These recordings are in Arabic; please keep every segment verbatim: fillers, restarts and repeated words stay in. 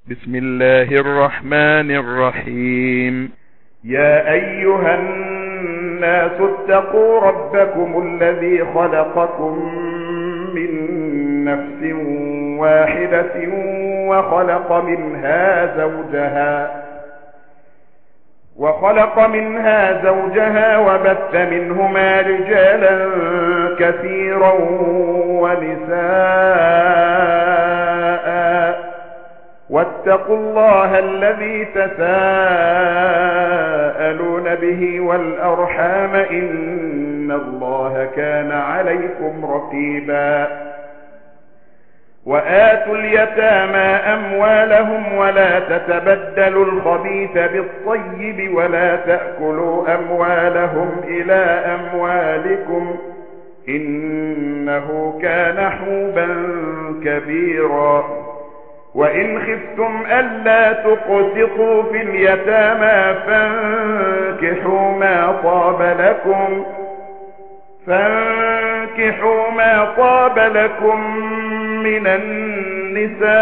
بسم الله الرحمن الرحيم. يا أيها الناس اتقوا ربكم الذي خلقكم من نفس واحدة وخلق منها زوجها وخلق منها زوجها وبث منهما رجالا كثيرا ونساء واتقوا الله الذي تساءلون به والأرحام إن الله كان عليكم رقيبا. وآتوا اليتامى أموالهم ولا تتبدلوا الخبيث بالطيب ولا تأكلوا أموالهم إلى أموالكم إنه كان حوبا كبيرا. وإن خفتم ألا تقسطوا في اليتامى فانكحوا ما طاب لكم فانكحوا ما طاب لكم من النساء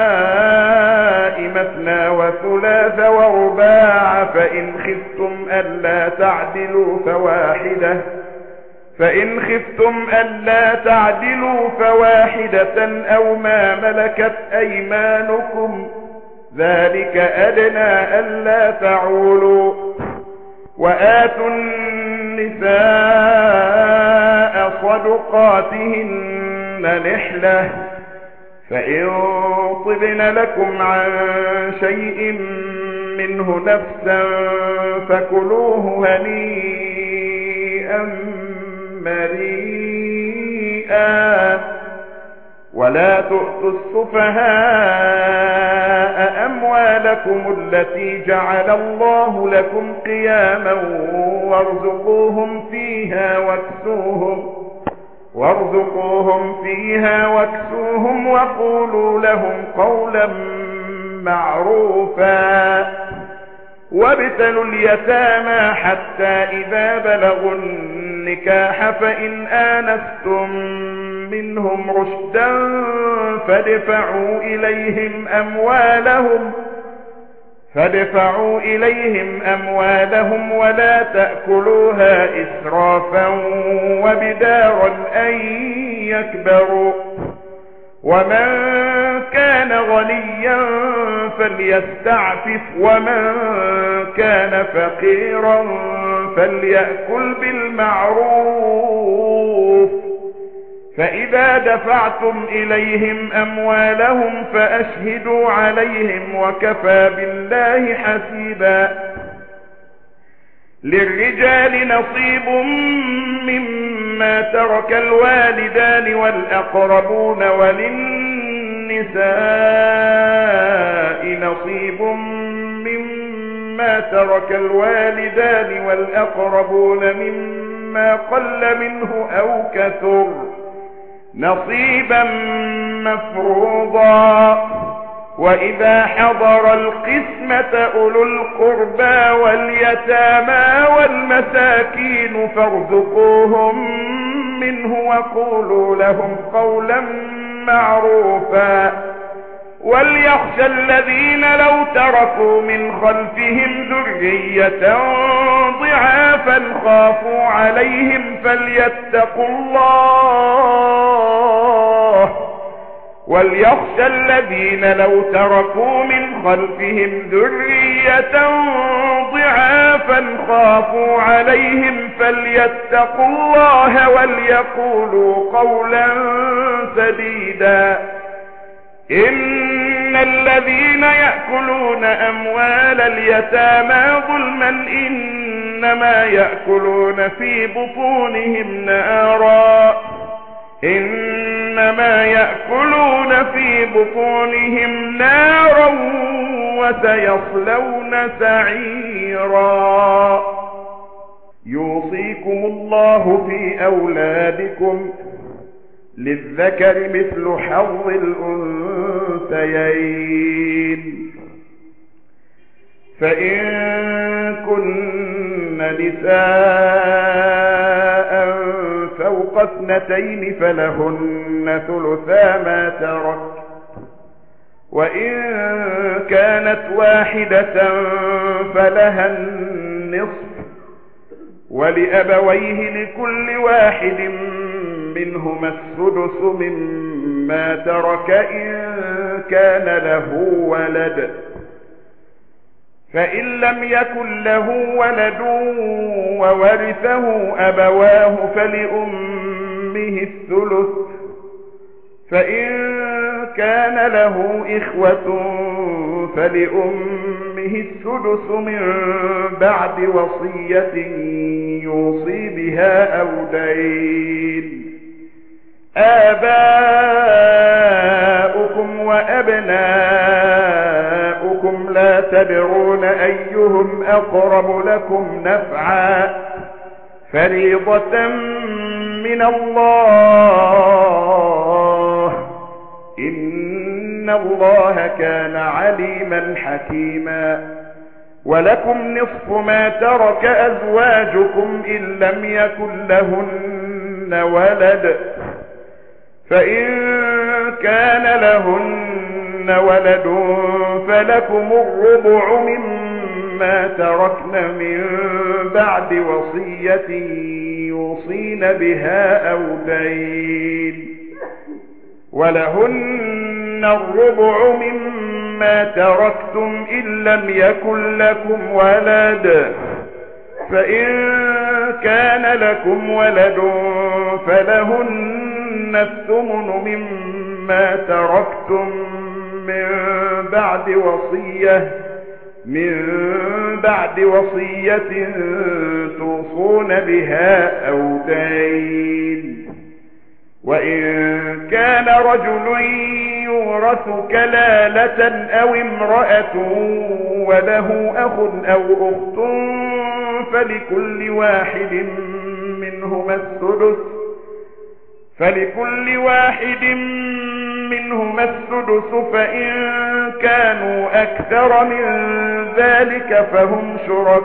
مثنى وثلاث ورباع فإن خفتم ألا تعدلوا فواحدة فإن خفتم ألا تعدلوا فواحدة أو ما ملكت أيمانكم ذلك أدنى ألا تعولوا. وآتوا النساء صدقاتهن نحلة فإن طبن لكم عن شيء منه نفسا فكلوه هنيئا مريئا. ولا تؤتوا السفهاء أموالكم التي جعل الله لكم قياما وارزقوهم فيها واكسوهم وارزقوهم فيها واكسوهم وقولوا لهم قولا معروفا. وابتلوا اليتامى حتى إذا بلغوا النكاح فإن آنستم منهم رشدا فادفعوا إليهم أموالهم فادفعوا إليهم أموالهم ولا تأكلوها إسرافا وبدارا أن يكبروا. ومن كان غنيا فليستعفف ومن كان فقيرا فليأكل بالمعروف. فإذا دفعتم إليهم أموالهم فأشهدوا عليهم وكفى بالله حسيبا. للرجال نصيب مما ترك الوالدان والأقربون وللنساء نصيب مما ترك الوالدان والأقربون مما قل منه أو كثر نصيبا مفروضا. وإذا حضر القسمة أولو القربى واليتامى والمساكين فارزقوهم منه وقولوا لهم قولا معروفا. وليخشى الذين لو تركوا من خلفهم ذرية ضعافا خافوا عليهم فليتقوا الله وليخشى الذين لو تركوا من خلفهم ذرية ضعافا خافوا عليهم فليتقوا الله وليقولوا قولا سديدا. إن الذين يأكلون أموال اليتامى ظلما إنما يأكلون في بطونهم نارا إنما يأكلون في بطونهم نارا وسيصلون سعيرا. يوصيكم الله في أولادكم للذكر مثل حظ الأنثيين. فإن كن نساء فوق اثنتين فلهن ثلثا ما ترك وإن كانت واحدة فلها النصف ولأبويه لكل واحد منهما السدس مما ترك إن كان له ولد، فإن لم يكن له ولد وورثه أبواه فلأمه الثلث، فإن كان له إخوة فلأمه السدس من بعد وصية يوصي بها أو دين. آباؤكم وأبناؤكم لا تدرون أيهم أقرب لكم نفعا، فريضة من الله، إن الله كان عليما حكيما. ولكم نصف ما ترك أزواجكم إن لم يكن لهن ولد، فإن كان لهن ولد فلكم الربع مما تركن من بعد وصية يوصين بها أو دين. ولهن الربع مما تركتم إن لم يكن لكم ولد، فإن كان لكم ولد فلهن الثمن مما تركتم من بعد وصية من بعد وصية توصون بها أو دين. وإن كان رجل يورث كلالة أو امرأة وله أخ أو أخت فلكل واحد منهما السدس فلكل واحد منهما السدس فإن كانوا أكثر من ذلك فهم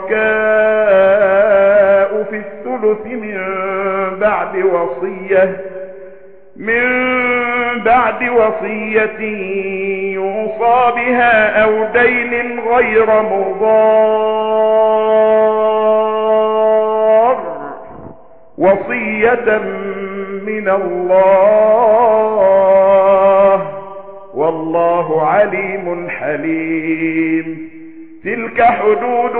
شركاء في الثلث من بعد وصية من بعد وصية يوصى بها أو دين غير مضار، وصية من الله، والله عليم حليم. تلك حدود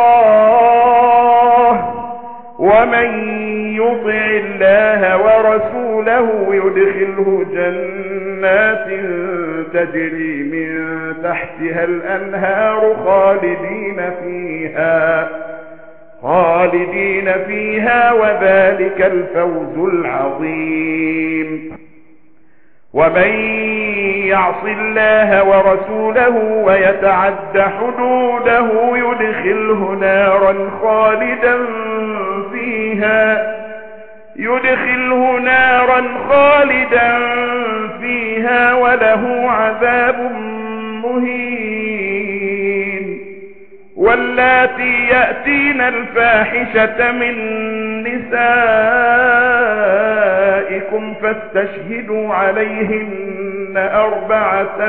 الله، ومن يطع الله ورسوله يدخله جنات تجري من تحتها الأنهار خالدين فيها خالدين فيها وذلك الفوز العظيم. ومن يعص الله ورسوله ويتعد حدوده يدخله نارا خالدا فيها يدخله نارا خالدا فيها وله عذاب مهين. واللاتي يأتين الفاحشة من نسائكم فاستشهدوا عليهن أربعة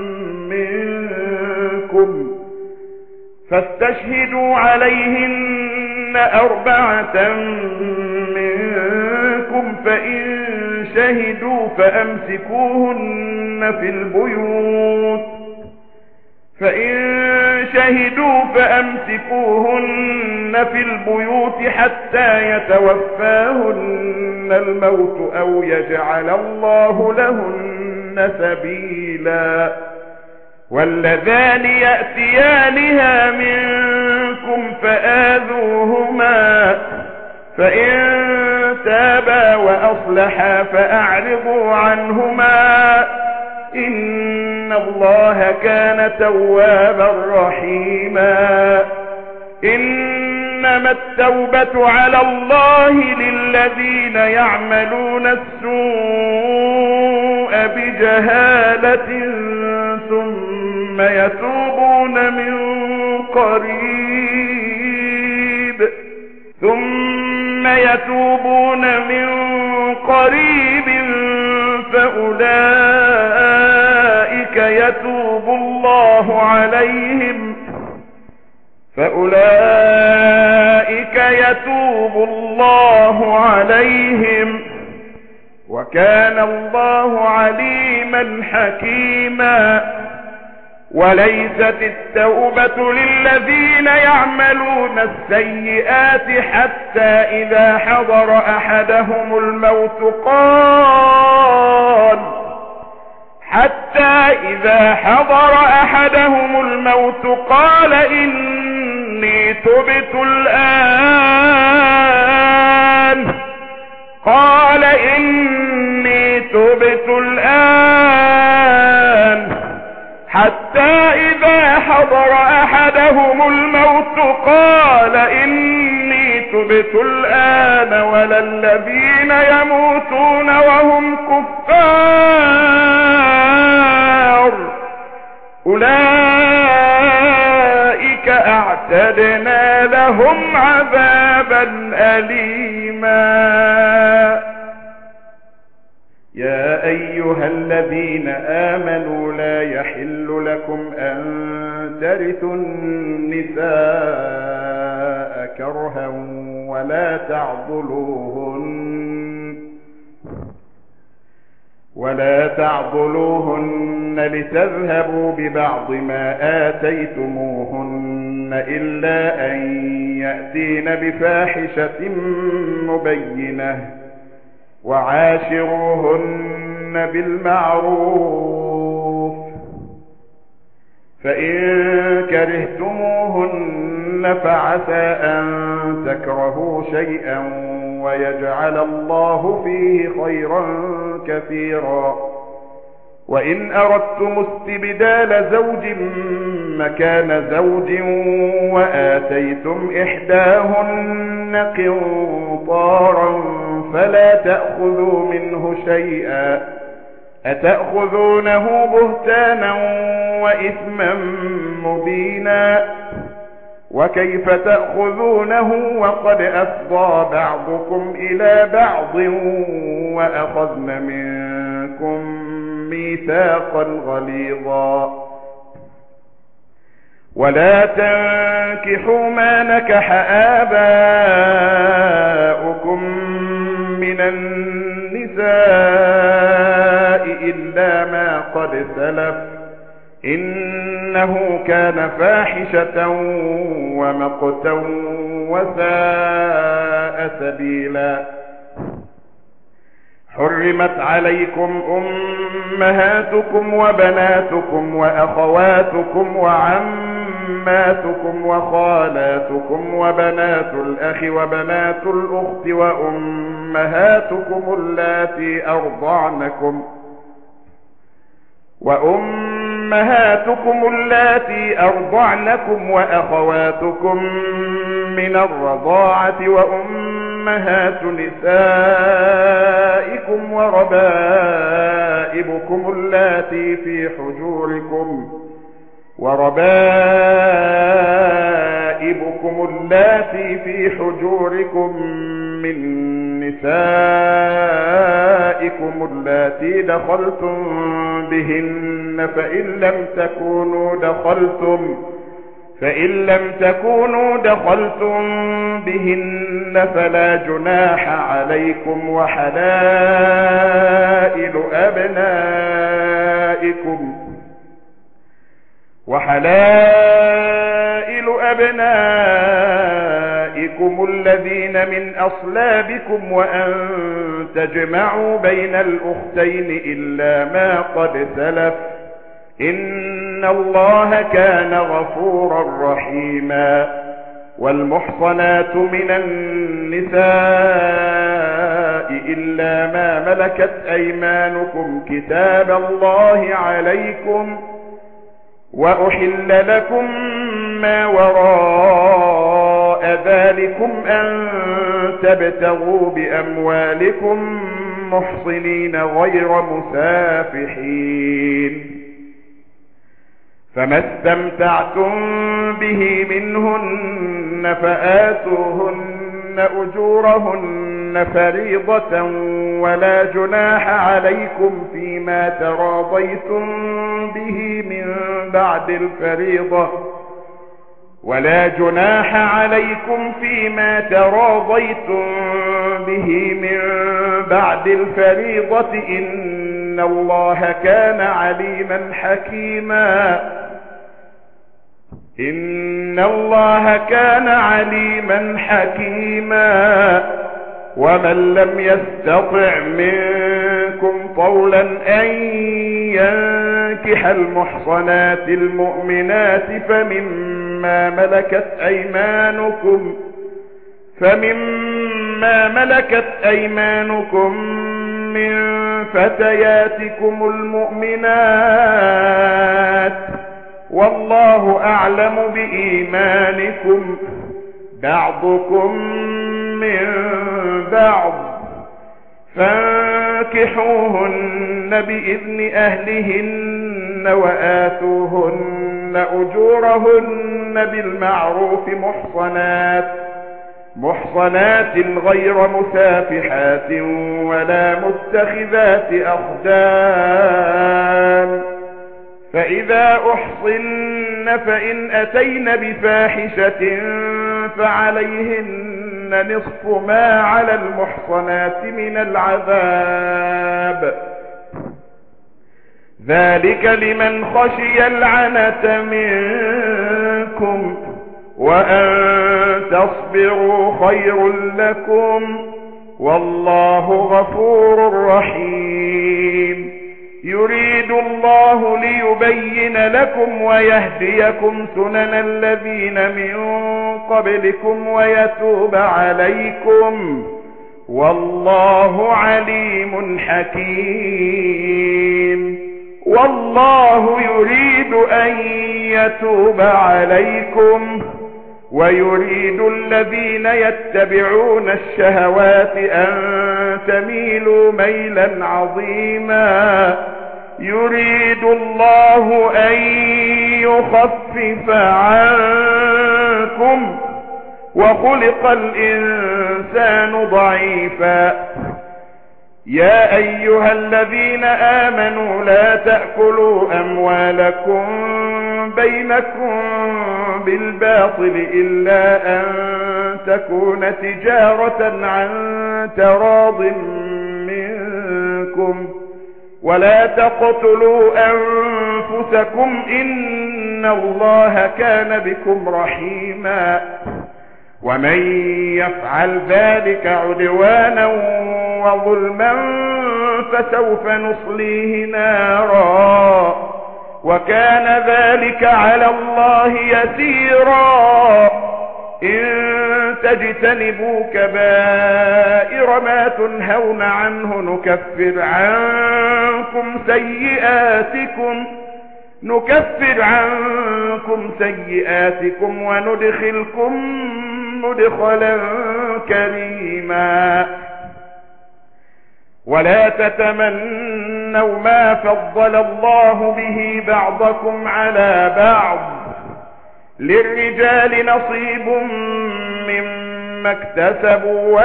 منكم فاستشهدوا عليهن أربعة منكم فإن شهدوا فأمسكوهن في البيوت فإن شهدوا فأمسكوهن في البيوت حتى يتوفاهن الموت أو يجعل الله لهن سبيلا. واللذان يأتيانها منكم فآذوهما فإن تابا وأصلحا فأعرضوا عنهما إن الله كان توابا رحيما. إنما التوبة على الله للذين يعملون السوء بجهالة ثم يتوبون من قريب ثم يتوبون من قريب فأولئك يتوب الله الله عليهم فأولئك يتوب الله عليهم وكان الله عليما حكيما. وليست التوبة للذين يعملون السيئات حتى إذا حضر أحدهم الموت قال حتى إذا حضر أحدهم الموت قال إني تبت الآن قال إني تبت الآن حتى إذا حضر أحدهم الموت قال إني تبت الآن ولا الذين يموتون وهم كفار أولئك أعتدنا لهم عذابا أليما. يا أيها الذين آمنوا لا يحل لكم أن ترثوا النساء كرها ولا تعضلوهن ولا تعضلوهن لتذهبوا ببعض ما آتيتموهن إلا أن يأتين بفاحشة مبينة وعاشروهن بالمعروف فإن كرهتموهن فعسى أن تكرهوا شيئا ويجعل الله فيه خيرا كثيرا. وإن أردتم استبدال زوج مكان زوج وآتيتم إحداهن قنطارا فلا تأخذوا منه شيئا أتأخذونه بهتانا وإثما مبينا. وكيف تأخذونه وقد أفضى بعضكم إلى بعض وأخذن منكم ميثاقا غليظا. ولا تنكحوا ما نكح آباؤكم من النساء إلا ما قد سلف إنه كان فاحشة ومقتا وساء سبيلا. حرمت عليكم أمهاتكم وبناتكم وأخواتكم وعماتكم وخالاتكم وبنات الأخ وبنات الأخت وأمهاتكم اللاتي أرضعنكم وأمهاتكم اللاتي أرضعنكم وأخواتكم من الرضاعة وأمهات نسائكم وربائبكم اللاتي في حجوركم وربائبكم اللاتي في حجوركم من نسائكم اللاتي دخلتم بهن فإن لم تكونوا دخلتم فإن لم تكونوا دخلتم بهن فلا جناح عليكم وحلائل أبنائكم وحلائل أبنائكم الذين من أصلابكم وأن تجمعوا بين الأختين إلا ما قد سلف إن الله كان غفورا رحيما. والمحصنات من النساء إلا ما ملكت أيمانكم كتاب الله عليكم وأحل لكم ما وراء ذلكم أن تبتغوا بأموالكم محصنين غير مسافحين. فما استمتعتم به منهن فآتوهن أجورهن فريضة ولا جناح عليكم فيما تراضيتم به من بعد الفريضة ولا جناح عليكم فيما تراضيتم به من بعد الفريضة إن الله كان عليما حكيما إن الله كان عليما حكيما ومن لم يستطع منكم طولا أن ينكح المحصنات المؤمنات فمما ملكت أيمانكم فمما ملكت أيمانكم من فتياتكم المؤمنات والله أعلم بإيمانكم بعضكم من بعض فانكحوهن بإذن أهلهن وآتوهن أجورهن بالمعروف محصنات محصنات غير مسافحات ولا متخذات أخدان فإذا أحصن فإن أتين بفاحشة فعليهن نصف ما على المحصنات من العذاب ذلك لمن خشي العنة منكم وأن تصبروا خير لكم والله غفور رحيم يريد الله ليبين لكم ويهديكم سنن الذين من قبلكم ويتوب عليكم والله عليم حكيم والله يريد أن يتوب عليكم ويريد الذين يتبعون الشهوات أن تميلوا ميلا عظيما يريد الله أن يخفف عنكم وخلق الإنسان ضعيفا يا أيها الذين آمنوا لا تأكلوا أموالكم بينكم بالباطل إلا أن تكون تجارة عن تراض منكم ولا تقتلوا أنفسكم إن الله كان بكم رحيما ومن يفعل ذلك عدوانا وظلما فسوف نصليه نارا وكان ذلك على الله يسيرا إن تجتنبوا كبائر ما تنهون عنه نكفر عنكم سيئاتكم نكفر عنكم سيئاتكم وندخلكم مدخلا كريما ولا تتمنوا ما فضل الله به بعضكم على بعض للرجال نصيب مما اكتسبوا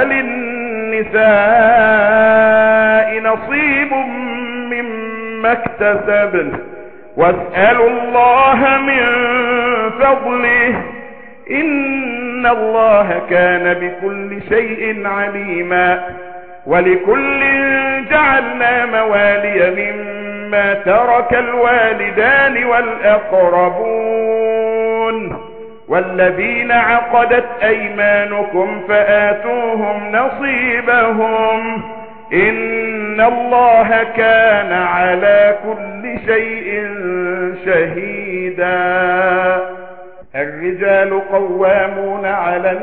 وللنساء نصيب مما اكتسبن واسألوا الله من فضله إن الله كان بكل شيء عليما ولكل جعلنا موالي مما ترك الوالدان والأقربون والذين عقدت أيمانكم فآتوهم نصيبهم إن الله كان على كل شيء شهيدا الرجال قوامون على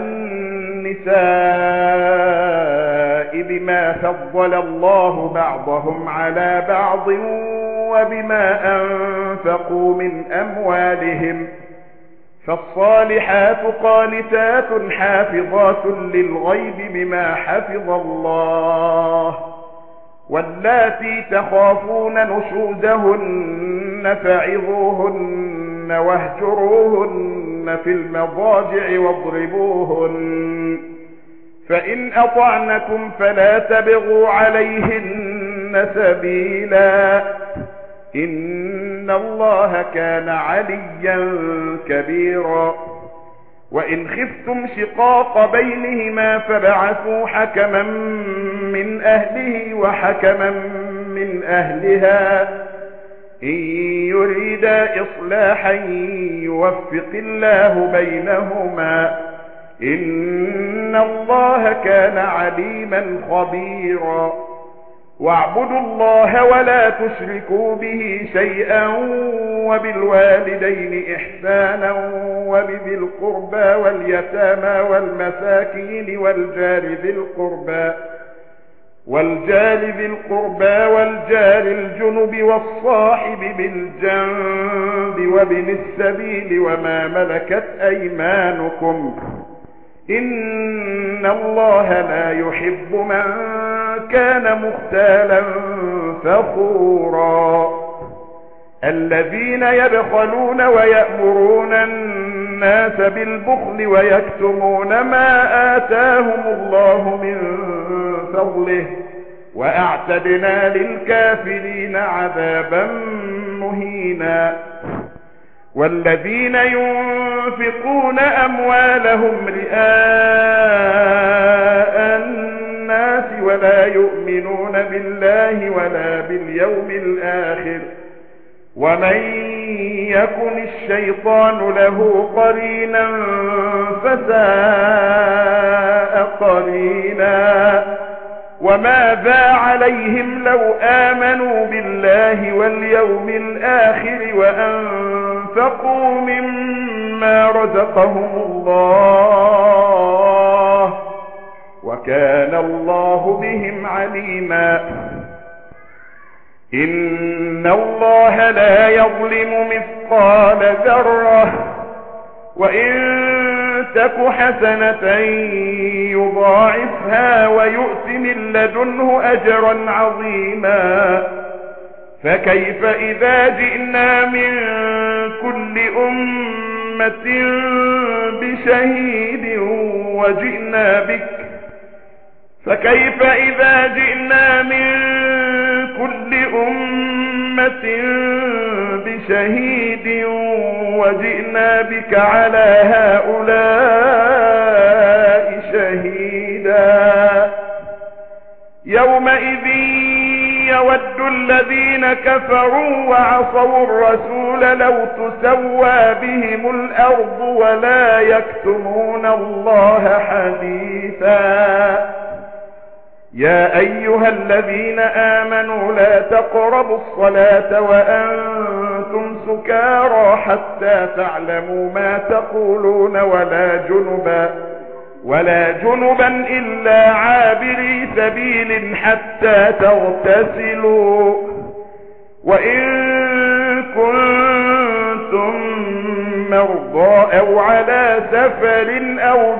النساء بما فضل الله بعضهم على بعض وبما أنفقوا من أموالهم فالصالحات قانتات حافظات للغيب بما حفظ الله واللاتي تخافون نشوزهن فعظوهن واهجروهن في المضاجع واضربوهن فإن أطعنكم فلا تبغوا عليهن سبيلا إن الله كان عليا كبيرا وإن خفتم شقاق بينهما فبعثوا حكما من أهله وحكما من أهلها إن يريدا إصلاحا يوفق الله بينهما إن الله كان عليما خبيرا واعبدوا الله ولا تشركوا به شيئا وبالوالدين إحسانا وبذي القربى واليتامى والمساكين والجار ذي القربى والجار ذي القربى والجار الجنب والصاحب بالجنب وابن السبيل وما ملكت أيمانكم إن الله لا يحب من كان مختالا فخورا الذين يبخلون ويأمرون الناس بالبخل ويكتمون ما آتاهم الله من فضله وأعتدنا للكافرين عذابا مهينا والذين ينفقون أموالهم رئاء الناس ولا يؤمنون بالله ولا باليوم الآخر ومن يكن الشيطان له قرينا فساء قرينا وماذا عليهم لو آمنوا بالله واليوم الآخر وأنفقوا مما رزقهم الله وكان الله بهم عليما إن الله لا يظلم مثقال ذرة وإن تك حسنة يضاعفها ويؤت من لدنه أجرا عظيما فكيف إذا جئنا من كل أمة بشهيد وجئنا بك فكيف إذا جئنا من كل أمة بشهيد وجئنا بك على هؤلاء شهيدا يومئذ يود الذين كفروا وعصوا الرسول لو تسوى بهم الأرض ولا يكتمون الله حديثا يا أيها الذين آمنوا لا تقربوا الصلاة وأنتم سكارى حتى تعلموا ما تقولون ولا جنبا ولا جنبا إلا عابري سبيل حتى تغتسلوا وإن كنتم مرضى أو على سفر أو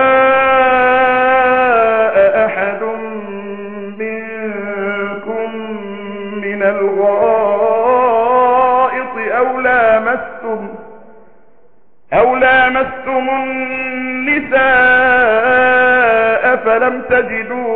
جاء أحد من الغائط أو لامستم أو لامستم النساء فلم تجدوا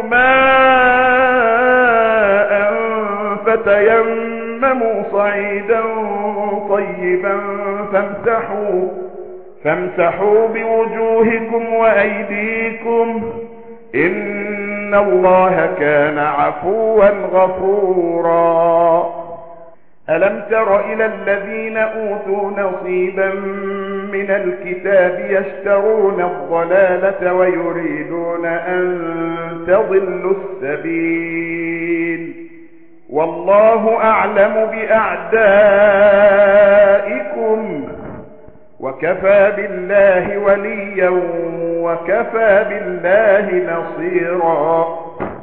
ماء فتيمموا صعيدا طيبا فامسحوا فامسحوا بوجوهكم وأيديكم إن الله كان عفوا غفورا ألم تر إلى الذين أوتوا نصيبا من الكتاب يشترون الضلالة ويريدون أن تضلوا السبيل والله أعلم بأعدائكم وكفى بالله وليا وكفى بالله نصيرا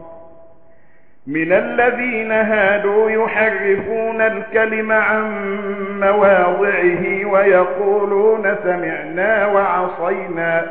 من الذين هادوا يحرفون الكلم عن مواضعه ويقولون سمعنا وعصينا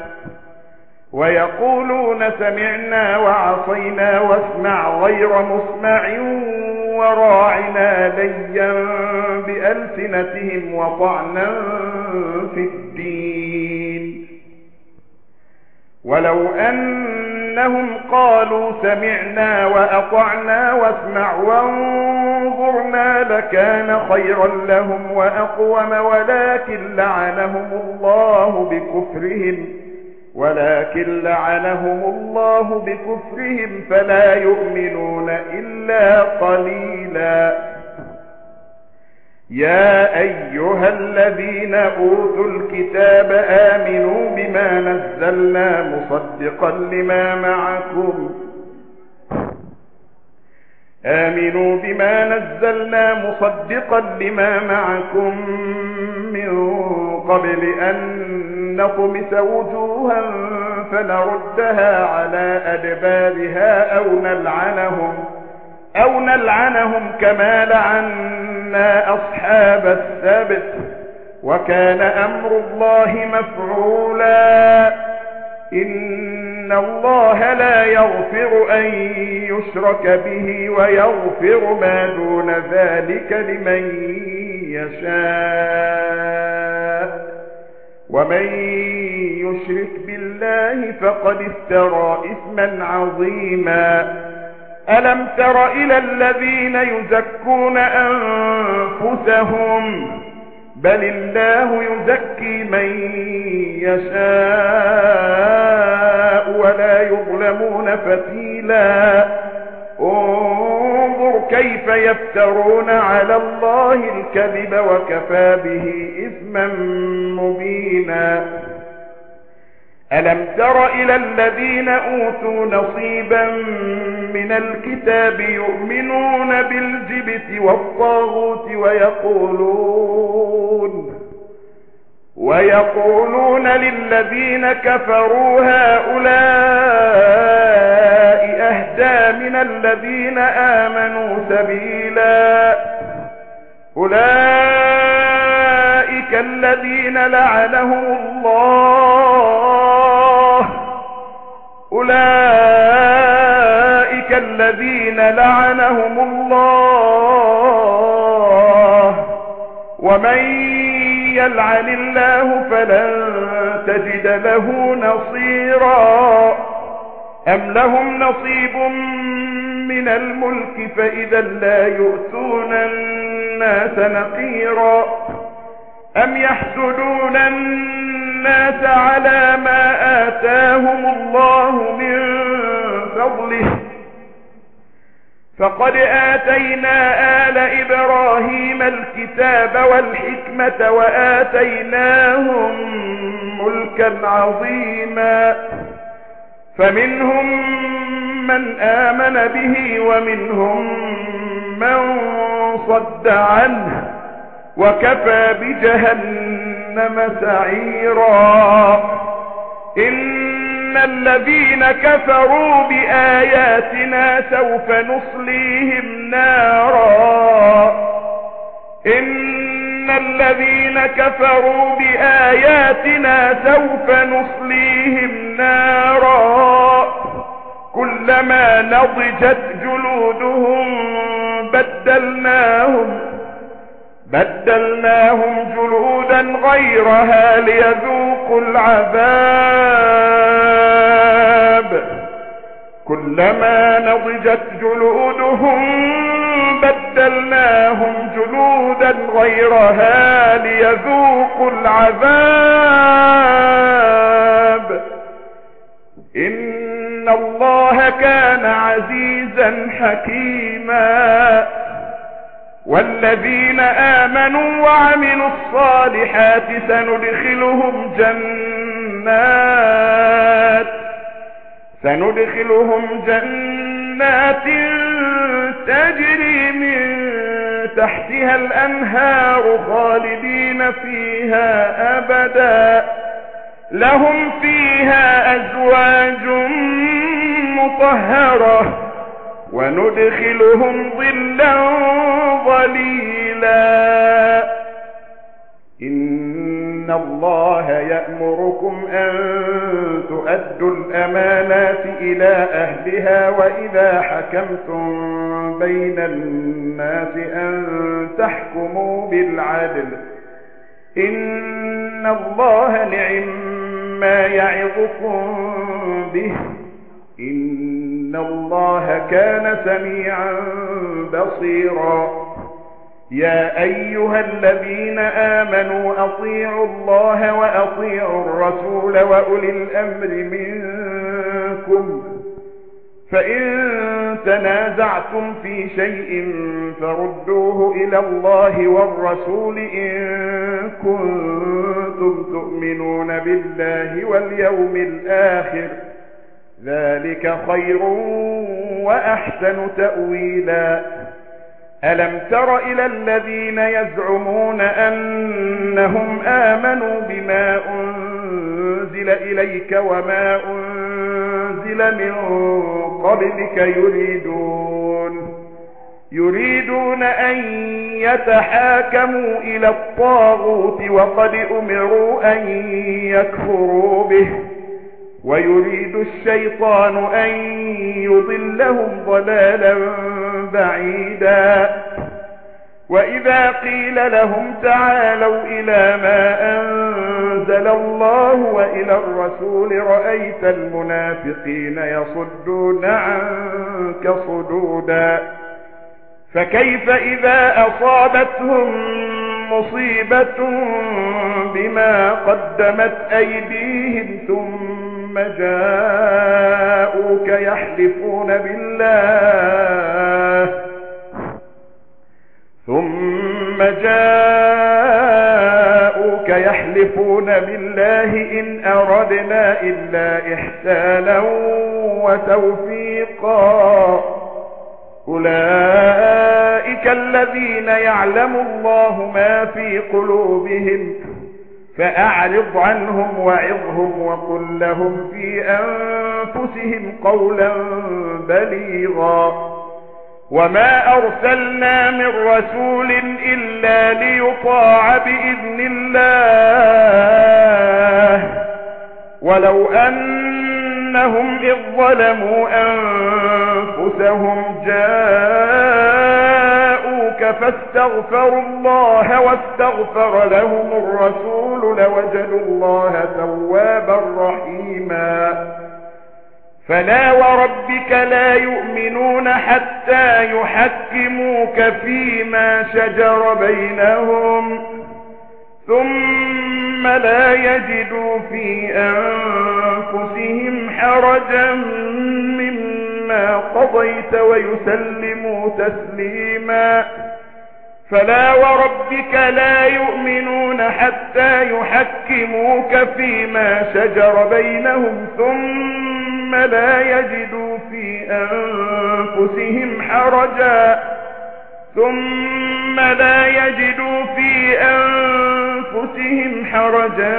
ويقولون سمعنا وعصينا واسمع غير مسمع وراعنا ليا بألسنتهم وطعنا في الدين ولو أن إنهم قالوا سمعنا وأطعنا واسمع وانظرنا لكان خيرا لهم وأقوم ولكن لعنهم الله بكفرهم ولكن لعنهم الله بكفرهم فلا يؤمنون إلا قليلا. يا أيها الذين أوتوا الكتاب آمنوا بما نزلنا مصدقا لما معكم آمنوا بما نزلنا مصدقا لما معكم من قبل أن نطمس وجوها فنردها على أدبارها أو نلعنهم أو نلعنهم كما لعنا أصحاب السبت وكان أمر الله مفعولا. إن الله لا يغفر أن يشرك به ويغفر ما دون ذلك لمن يشاء ومن يشرك بالله فقد افترى إثما عظيما. ألم تر إلى الذين يزكون أنفسهم بل الله يزكي من يشاء ولا يظلمون فتيلا. انظر كيف يفترون على الله الكذب وكفى به إثما مبينا. ألم تر إلى الذين أوتوا نصيبا من الكتاب يؤمنون بالجبت والطاغوت ويقولون ويقولون للذين كفروا هؤلاء أهدى من الذين آمنوا سبيلا. أولئك الذين لعنهم الله أولئك الذين لعنهم الله ومن يلعن الله فلن تجد له نصيرا. أم لهم نصيب من الملك فإذا لا يؤتون الناس نقيرا. أم يحسدون الناس على ما آتاهم الله من فضله فقد آتينا آل إبراهيم الكتاب والحكمة وآتيناهم ملكا عظيما. فمنهم من آمن به ومنهم من صد عنه وكفى بجهنم سعيرا. إن الذين كفروا بآياتنا سوف نصليهم نارا إن الذين كفروا بآياتنا سوف نصليهم نارا كلما نضجت جلودهم بدلناهم بدلناهم جلودا غيرها ليذوقوا العذاب كلما نضجت جلودهم بدلناهم جلودا غيرها ليذوقوا العذاب إن الله كان عزيزا حكيما. والذين آمنوا وعملوا الصالحات سندخلهم جنات سندخلهم جنات تجري من تحتها الأنهار خالدين فيها أبدا لهم فيها أزواج مطهرة وندخلهم ظلا ظليلا. إن الله يأمركم أن تؤدوا الأمانات إلى أهلها وإذا حكمتم بين الناس أن تحكموا بالعدل إن الله نعم ما يعظكم به إن الله كان سميعا بصيرا. يا أيها الذين آمنوا أطيعوا الله وأطيعوا الرسول وأولي الأمر منكم، فإن تنازعتم في شيء فردوه إلى الله والرسول إن كنتم تؤمنون بالله واليوم الآخر، ذلك خير وأحسن تأويلا. ألم تر إلى الذين يزعمون أنهم آمنوا بما أنزل إليك وما أنزل من قبلك يريدون يريدون أن يتحاكموا إلى الطاغوت وقد أمروا أن يكفروا به، ويريد الشيطان أن يضلهم ضلالا بعيدا. وإذا قيل لهم تعالوا إلى ما أنزل الله وإلى الرسول رأيت المنافقين يصدون عنك صدودا. فكيف إذا أصابتهم مصيبة بما قدمت أيديهم ثم جاءوك يحلفون بالله ثم جاءوك يحلفون بالله إن أردنا إلا إحسانا وتوفيقا. أولئك الذين يعلم الله ما في قلوبهم فأعرض عنهم وعظهم وقل لهم في أنفسهم قولا بليغا. وما أرسلنا من رسول إلا ليطاع بإذن الله ولو أنهم إذ ظلموا أنفسهم جاءوك فاستغفروا الله واستغفر لهم الرسول لوجدوا الله توابا رحيما. فلا وربك لا يؤمنون حتى يحكموك فيما شجر بينهم ثم لا يجدوا في أنفسهم حرجا مما قضيت ويسلموا تسليما. فلا وربك لا يؤمنون حتى يحكموك فيما شجر بينهم ثم لا يجدوا في أنفسهم حرجا ثم لا يجدوا في أنفسهم حرجا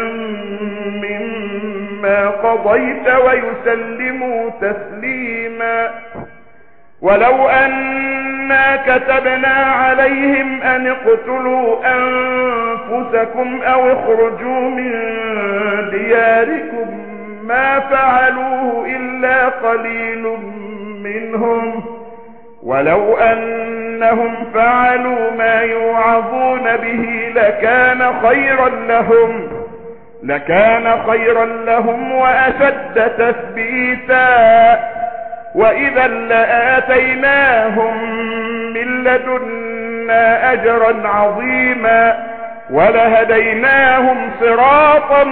مما قضيت ويسلموا تسليما. ولو أنا كتبنا عليهم أن اقتلوا أنفسكم أو اخرجوا من دياركم ما فعلوه إلا قليل منهم ولو أنهم فعلوا ما يوعظون به لكان خيرا لهم لكان خيرا لهم وأشد تثبيتا. وإذا لآتيناهم من لدنا أجرا عظيما ولهديناهم صراطا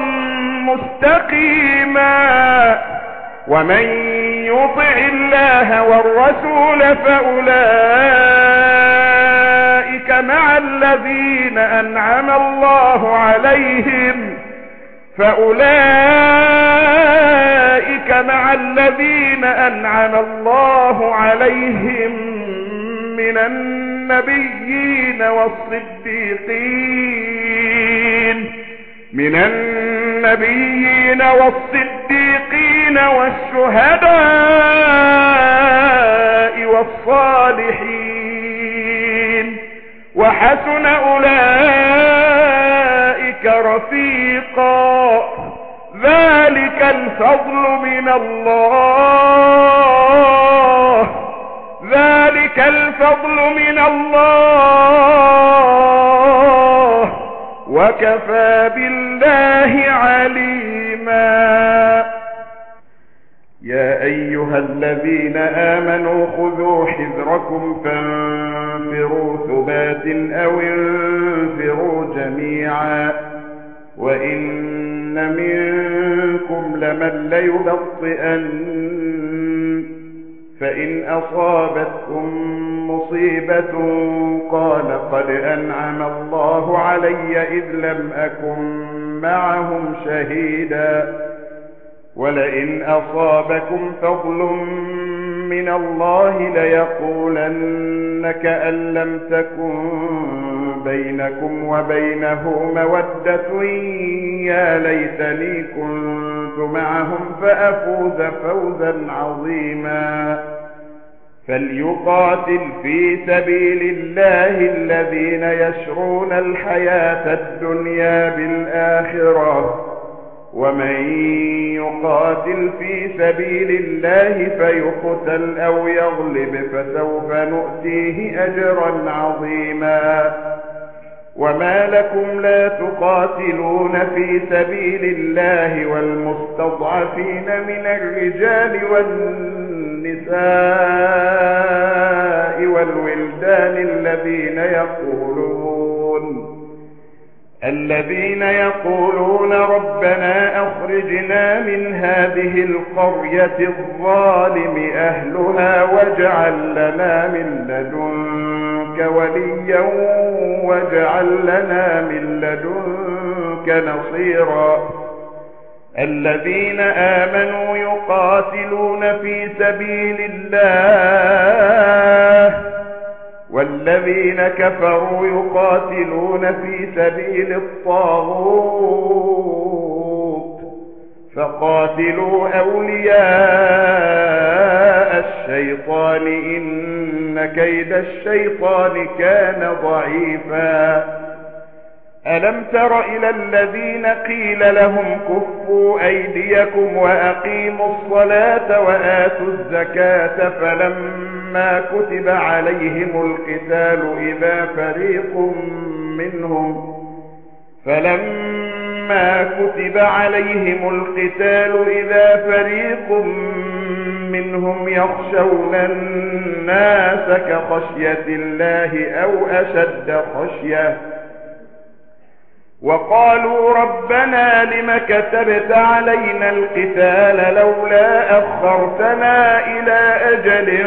مستقيما. ومن يطع الله والرسول فأولئك مع الذين أنعم الله عليهم فأولئك مع الذين أنعم الله عليهم من النبيين والصديقين من النبيين والصديقين والشهداء والصالحين وحسن أولئك رفيقا. ذلك الفضل من الله ذلك الفضل من الله وكفى بالله عليما. يا أيها الذين آمنوا خذوا حذركم فانفروا ثبات أو انفروا جميعا وإن منكم لمن ليبطئن فإن أصابتكم مصيبة قال قد أنعم الله علي إذ لم أكن معهم شهيدا ولئن أصابكم فضل من الله ليقولن كأن لم تكن بينكم وبينه مودة يا ليتني كنت معهم فأفوز فوزا عظيما فليقاتل في سبيل الله الذين يشرون الحياة الدنيا بالآخرة ومن يقاتل في سبيل الله فيقتل أو يغلب فسوف نؤتيه أجرا عظيما وما لكم لا تقاتلون في سبيل الله والمستضعفين من الرجال والنساء والولدان الذين يقولون الذين يقولون ربنا أخرجنا من هذه القرية الظالم أهلها واجعل لنا من لدنك وليا واجعل لنا من لدنك نصيرا الذين آمنوا يقاتلون في سبيل الله والذين كفروا يقاتلون في سبيل الطاغوت فقاتلوا أولياء الشيطان إن كيد الشيطان كان ضعيفا ألم تر إلى الذين قيل لهم كفوا أيديكم وأقيموا الصلاة وآتوا الزكاة فلما كتب عليهم القتال إذا فريق منهم فلما كتب عليهم القتال إذا فريق منهم يخشون الناس كخشية الله أو أشد خشية وقالوا ربنا لم كتبت علينا القتال لولا أخرتنا إلى أجل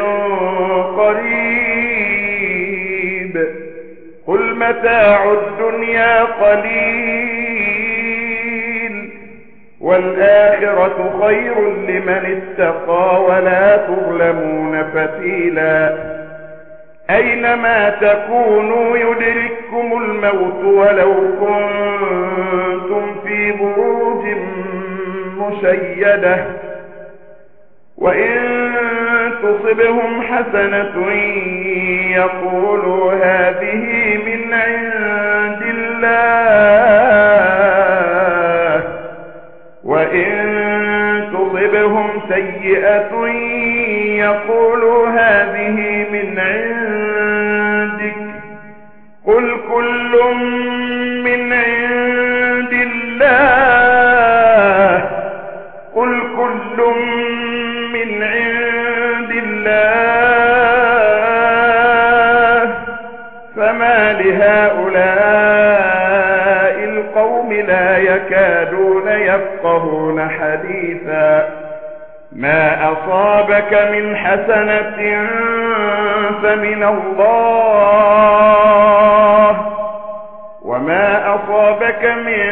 قريب قل متاع الدنيا قليل والآخرة خير لمن اتقى ولا تظلمون فتيلا أينما تكونوا يدرككم الموت ولو كنتم في بروج مشيدة وإن تصبهم حسنة يقولوا هذه من عند الله وإن تصبهم سيئة يقولوا هذه من عندك قل كل من عند الله قل كل من عند الله فما لهؤلاء القوم لا يكادون يفقهون حديثا ما أصابك من حسنة فمن الله وما أصابك من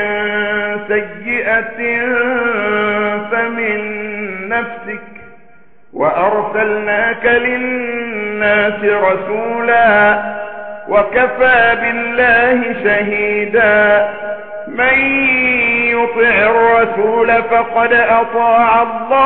سيئة فمن نفسك وأرسلناك للناس رسولا وكفى بالله شهيدا من يطع الرسول فقد أطاع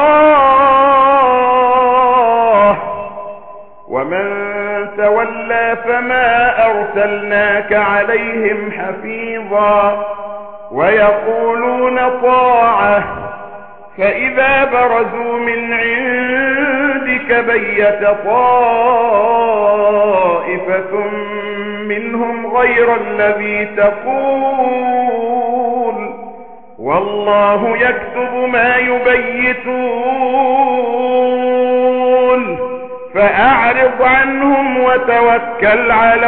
الله ومن تولى فما أرسلناك عليهم حفيظا ويقولون طاعة فإذا برزوا من عندك بيت طائفة منهم غير الذي تقول والله يكتب ما يبيتون فأعرض عنهم وتوكل على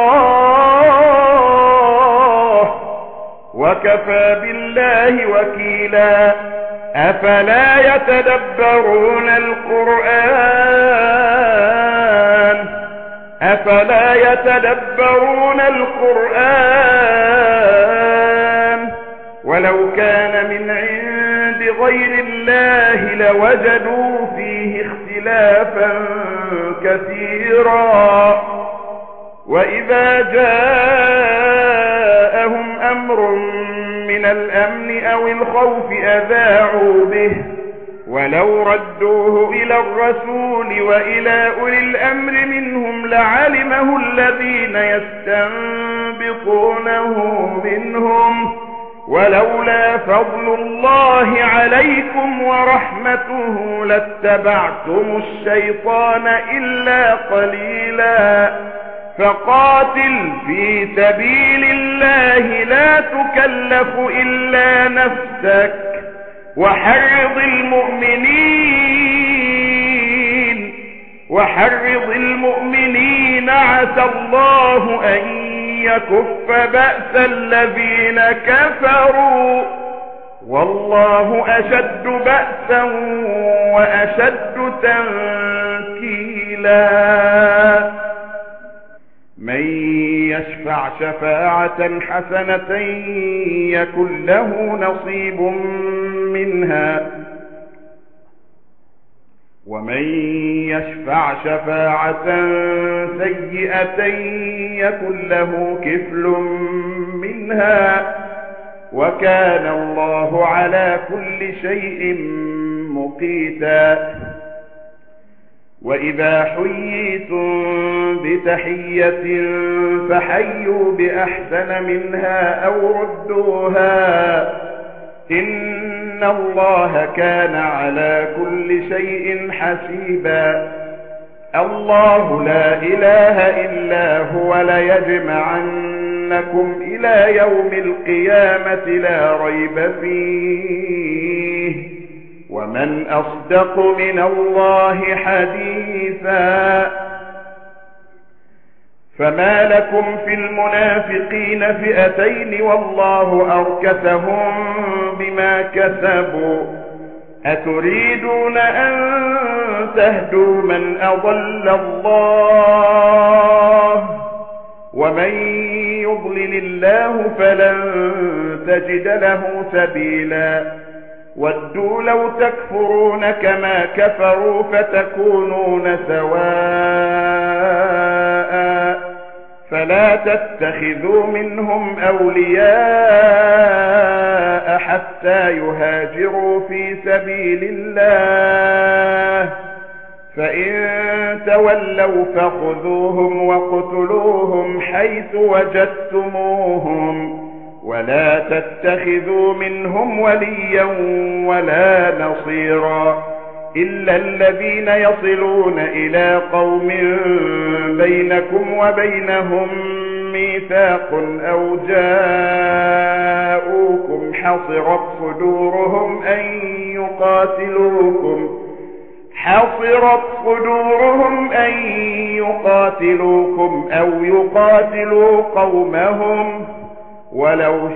الله وكفى بالله وكيلا. أفلا يتدبرون القرآن أفلا يتدبرون القرآن ولو كان من عند غير الله لوجدوا فيه اختلافا كثيرا. وإذا جاءهم أمر من الأمن أو الخوف أذاعوا به ولو ردوه إلى الرسول وإلى أولي الأمر منهم لعلمه الذين يستنبطونه منهم ولولا فضل الله عليكم ورحمته لاتبعتم الشيطان إلا قليلا. فقاتل في سبيل الله لا تكلف إلا نفسك وحرض المؤمنين وحرض المؤمنين عسى الله أن يكف بأس الذين كفروا والله أشد بأسا وأشد تنكيلا. من يشفع شفاعة حسنة يكن له نصيب منها ومن يشفع شفاعة سيئة يكن له كفل منها وكان الله على كل شيء مقيتا. وإذا حييتم بتحية فحيوا بأحسن منها أو ردوها إن الله كان على كل شيء حسيبا. الله لا إله إلا هو ليجمعنكم إلى يوم القيامة لا ريب فيه ومن أصدق من الله حديثا. فما لكم في المنافقين فئتين والله أركسهم بما كسبوا أتريدون أن تهدوا من أضل الله ومن يضلل الله فلن تجد له سبيلا. ودوا لو تكفرون كما كفروا فتكونون سواء فلا تتخذوا منهم أولياء حتى يهاجروا في سبيل الله فإن تولوا فخذوهم وقتلوهم حيث وجدتموهم ولا تتخذوا منهم وليا ولا نصيرا إلا الذين يصلون إلى قوم بينكم وبينهم ميثاق أو جاءوكم حصرت صدورهم أن يقاتلوكم حصرت صدورهم أن يقاتلوكم أو يقاتلوا قومهم ولو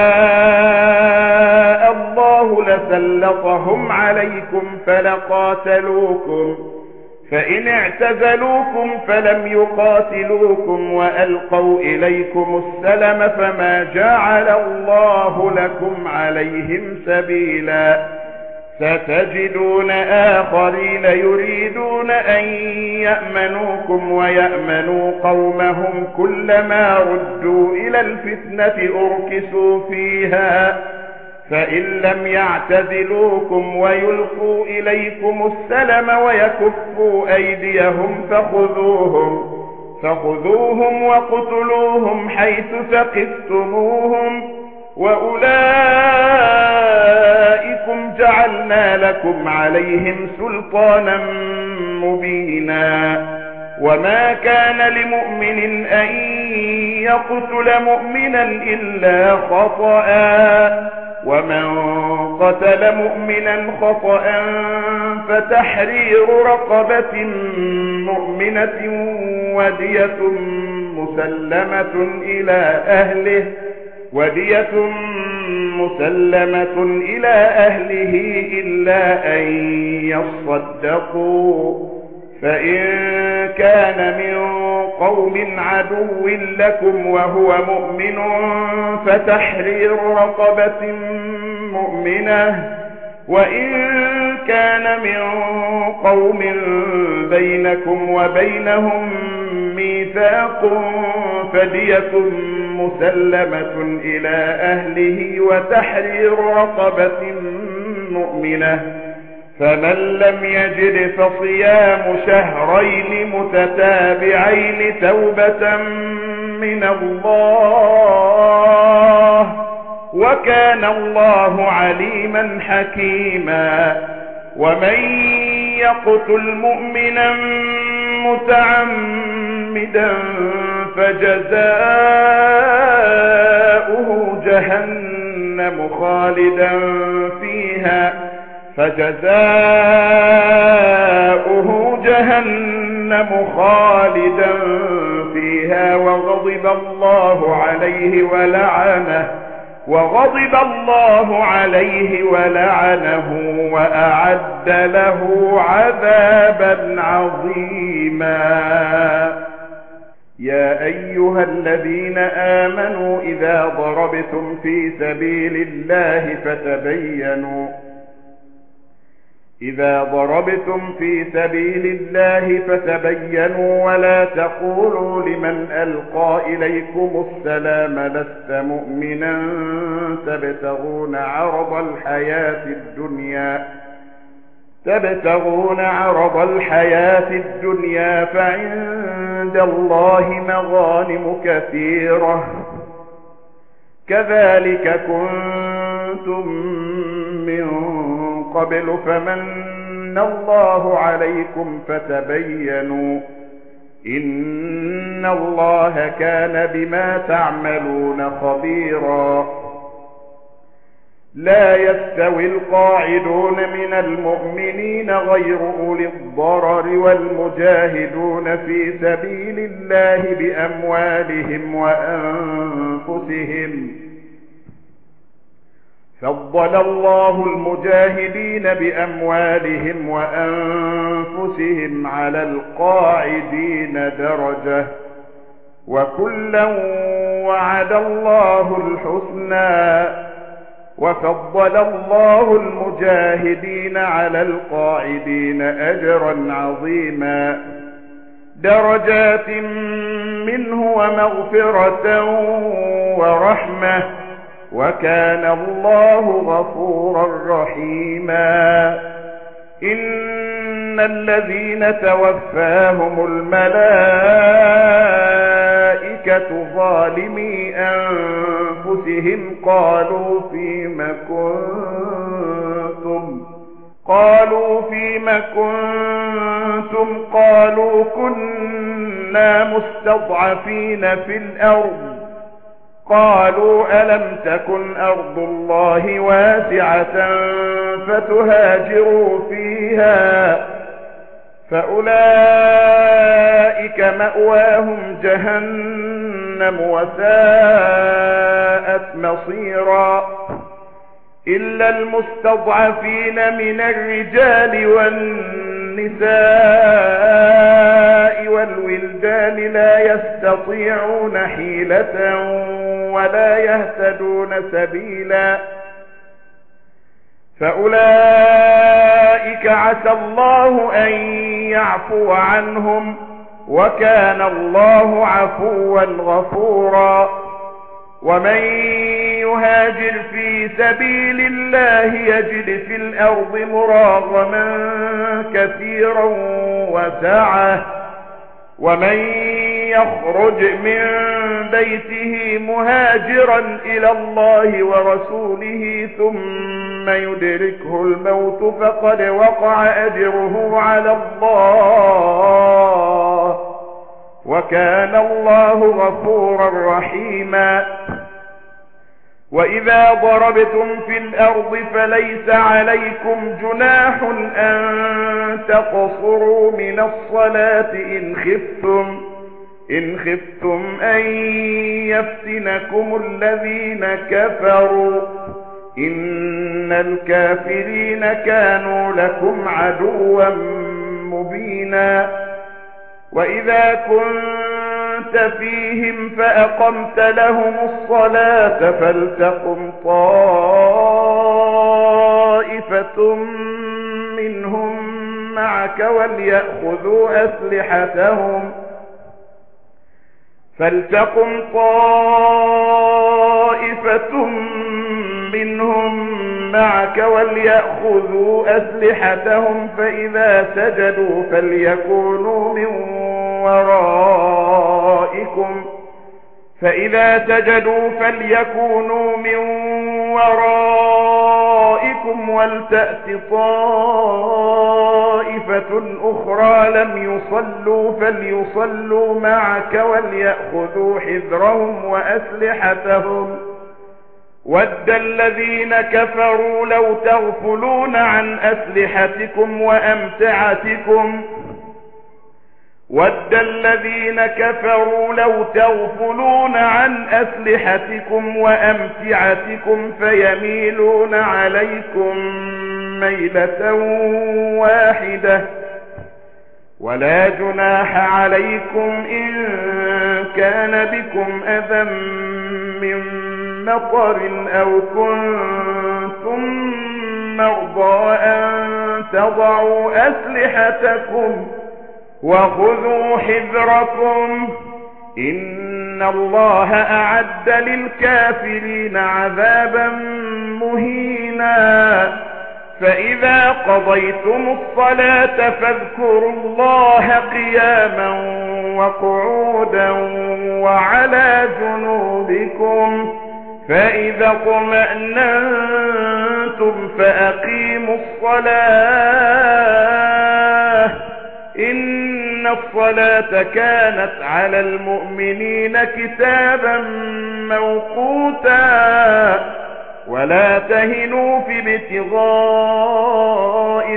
شاء الله لسلطهم عليكم فلقاتلوكم فإن اعتزلوكم فلم يقاتلوكم وألقوا إليكم السلم فما جعل الله لكم عليهم سبيلا ستجدون آخرين يريدون أن يأمنوكم ويأمنوا قومهم كلما ردوا إلى الفتنة أركسوا فيها فإن لم يعتزلوكم ويلقوا إليكم السلم ويكفوا أيديهم فخذوهم فخذوهم وقتلوهم حيث ثقفتموهم وأولئكم جعلنا لكم عليهم سلطانا مبينا وما كان لمؤمن أن يقتل مؤمنا إلا خطأ ومن قتل مؤمنا خطأ فتحرير رقبة مؤمنة ودية مسلمة إلى أهله ودية مسلمة إلى أهله إلا أن يصدقوا فإن كان من قوم عدو لكم وهو مؤمن فتحرير رقبة مؤمنة وإن كان من قوم بينكم وبينهم ميثاق فدية مسلمة إلى أهله وتحرير رقبة مؤمنة فمن لم يجد فصيام شهرين متتابعين توبة من الله وكان الله عليما حكيما ومن يقتل مؤمنا متعمدا فجزاؤه جهنم خالدا فيها فجزاؤه جهنم خالدا فيها وغضب الله عليه ولعنه وغضب الله عليه ولعنه وأعد له عذابا عظيما. يا أيها الذين آمنوا إذا ضربتم في سبيل الله فتبينوا إذا ضربتم في سبيل الله فتبينوا ولا تقولوا لمن ألقى إليكم السلام لست مؤمنا تبتغون عرض الحياة الدنيا تبتغون عرض الحياة الدنيا فعند الله مغانم كثيرة كذلك كنتم من قبل فمن الله عليكم فتبينوا إن الله كان بما تعملون خبيرا. لا يستوي القاعدون من المؤمنين غير أولي الضرر والمجاهدون في سبيل الله بأموالهم وأنفسهم فضل الله المجاهدين بأموالهم وأنفسهم على القاعدين درجة وكلا وعد الله الحسنى وفضل الله المجاهدين على القاعدين أجرا عظيما درجات منه ومغفرة ورحمة وكان الله غفورا رحيما. إن الذين توفاهم الملائكة ظالمي أنفسهم قالوا فيم كنتم قالوا فيم كنتم قالوا كنا مستضعفين في الأرض قالوا ألم تكن أرض الله واسعة فتهاجروا فيها فأولئك مأواهم جهنم وساءت مصيرا إلا المستضعفين من الرجال والنساء والولدان لا يستطيعون حيلة ولا يهتدون سبيلا فأولئك عسى الله أن يعفو عنهم وكان الله عفوا غفورا. ومن يهاجر في سبيل الله يجد في الأرض مراغما كثيرا وسعة ومن يخرج من بيته مهاجرا إلى الله ورسوله ثم يدركه الموت فقد وقع أجره على الله وكان الله غفورا رحيما. وإذا ضربتم في الأرض فليس عليكم جناح أن تقصروا من الصلاة إن خفتم إن خفتم أن يفتنكم الذين كفروا إن الكافرين كانوا لكم عدوا مبينا. وإذا كنت فيهم فأقمت لهم الصلاة فلتقم طائفة منهم معك وليأخذوا أسلحتهم فلتقم طائفة منهم معك وليأخذوا أسلحتهم فإذا سجدوا فليكونوا من ورائكم فإذا سجدوا فليكونوا من ورائكم ولتأت طائفة أخرى لم يصلوا فليصلوا معك وليأخذوا حذرهم وأسلحتهم. ود الذين كفروا لو تغفلون عن أسلحتكم وأمتعتكم ود الذين كفروا لو تغفلون عن أسلحتكم وأمتعتكم فيميلون عليكم ميلة واحدة ولا جناح عليكم إن كان بكم أذى من مطر أو كنتم مرضى أن تضعوا أسلحتكم وخذوا حذركم إن الله أعد للكافرين عذابا مهينا. فإذا قضيتم الصلاة فاذكروا الله قياما وقعودا وعلى جنوبكم فإذا اطمأننتم فأقيموا الصلاة إن الصلاة كانت على المؤمنين كتابا موقوتا. ولا تهنوا في ابتغاء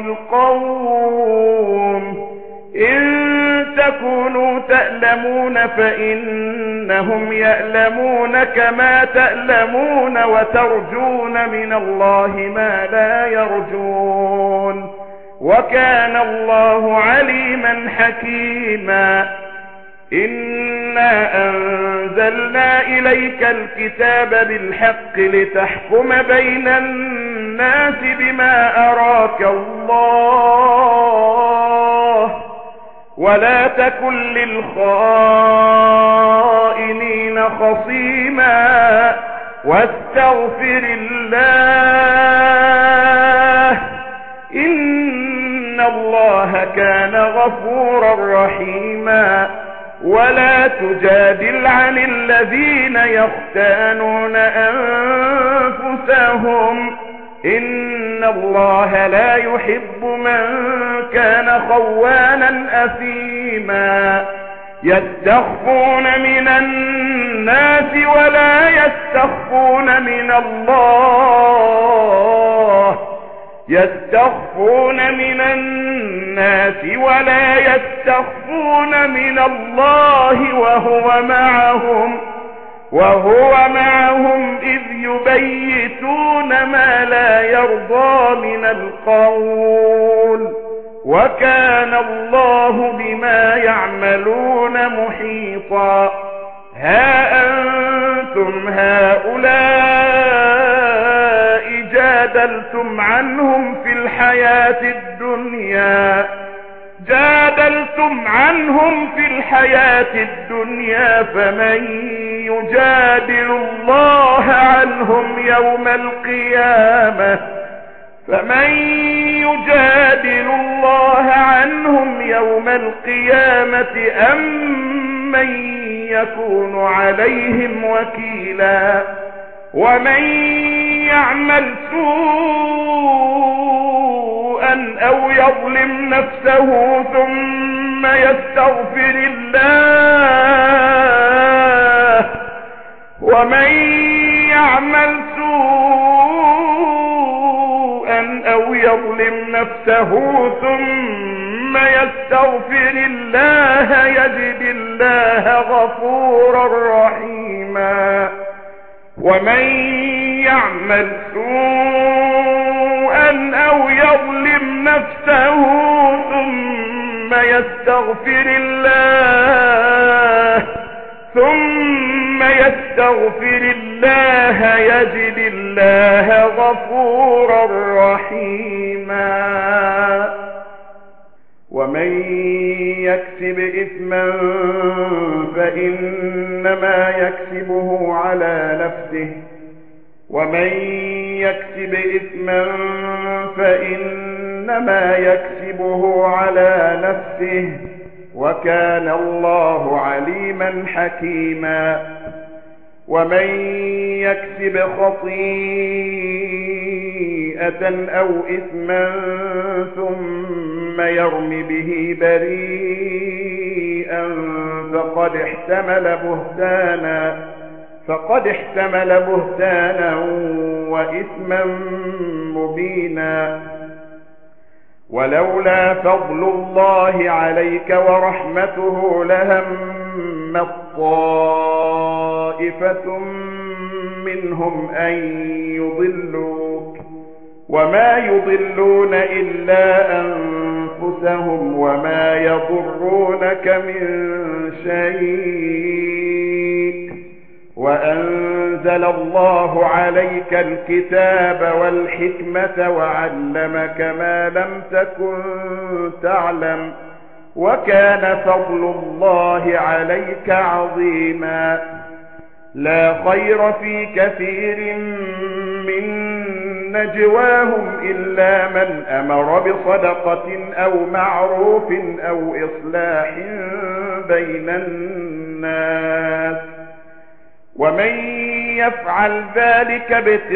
القوم إن تكونوا تألمون فإنهم يألمون كما تألمون وترجون من الله ما لا يرجون وكان الله عليما حكيما. إنا أنزلنا إليك الكتاب بالحق لتحكم بين الناس بما أراك الله ولا تكن للخائنين خصيما واستغفر الله إن الله كان غفورا رحيما. ولا تجادل عن الذين يختانون أنفسهم إن الله لا يحب من كان خوانا أثيما. يستخفون من الناس ولا يستخفون من الله يستخفون من الناس ولا يستخفون من الله وهو معهم وهو معهم إذ يبيتون ما لا يرضى من القول وكان الله بما يعملون محيطا. ها أنتم هؤلاء جادلتم عنهم في الحياة الدنيا جادلتم عنهم في الحياة الدنيا فمن يجادل الله عنهم يوم القيامة فمن يجادل الله عنهم يوم القيامة أم من يكون عليهم وكيلا. ومن يعمل سوءا أو يظلم نفسه ثم يستغفر الله ومن يعمل سوءا أو يظلم نفسه ثم يستغفر الله يجد الله غفورا رحيما. ومن يعمل سوءا أو يظلم نفسه ثم يستغفر الله ثم يستغفر الله يجد الله غفورا رحيما. ومن يكسب إثما فإنما يكسبه على نفسه ومن يكسب إثما فإنما يكسبه على نفسه وكان الله عليما حكيما. ومن يكسب خطيئة أو إثما ثم يرم به بريئا فقد احتمل بهتانا فقد احتمل بهتانا وإثما مبينا. ولولا فضل الله عليك ورحمته لهم طائفة منهم أن يضلوك وما يضلون إلا أنفسهم وما يضرونك من شيء. وأنزل الله عليك الكتاب والحكمة وعلمك ما لم تكن تعلم وكان فضل الله عليك عظيما. لا خير في كثير من نجواهم إلا من أمر بصدقة أو معروف أو إصلاح بين الناس ومن يفعل ذلك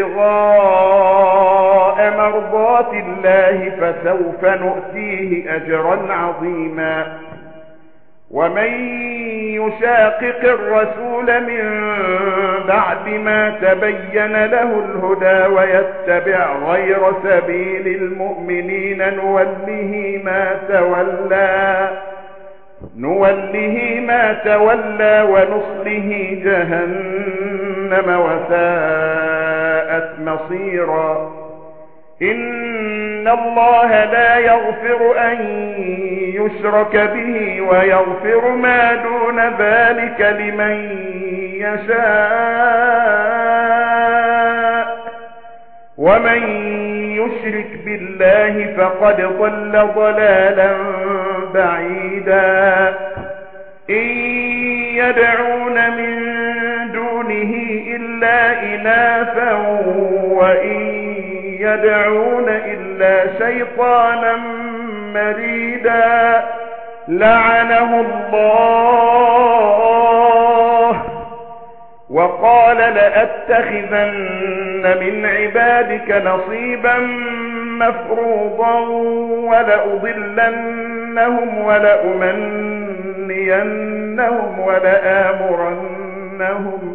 ابتغاء مرضات الله فسوف نؤتيه أجرا عظيما. ومن يشاقق الرسول من بعد ما تبين له الهدى ويتبع غير سبيل المؤمنين نوله ما تولى نوله ما تولى ونصله جهنم وساءت مصيرا. إن الله لا يغفر أن يشرك به ويغفر ما دون ذلك لمن يشاء ومن يشرك بالله فقد ضل ضلالا بعيدا. إن يدعون من دونه إلا إناثا وإن يدعون إلا شيطانا مريدا لعنه الله وقال لأتخذن من عبادك نصيبا مفروضا ولأضلنهم ولأمنينهم ولآمرنهم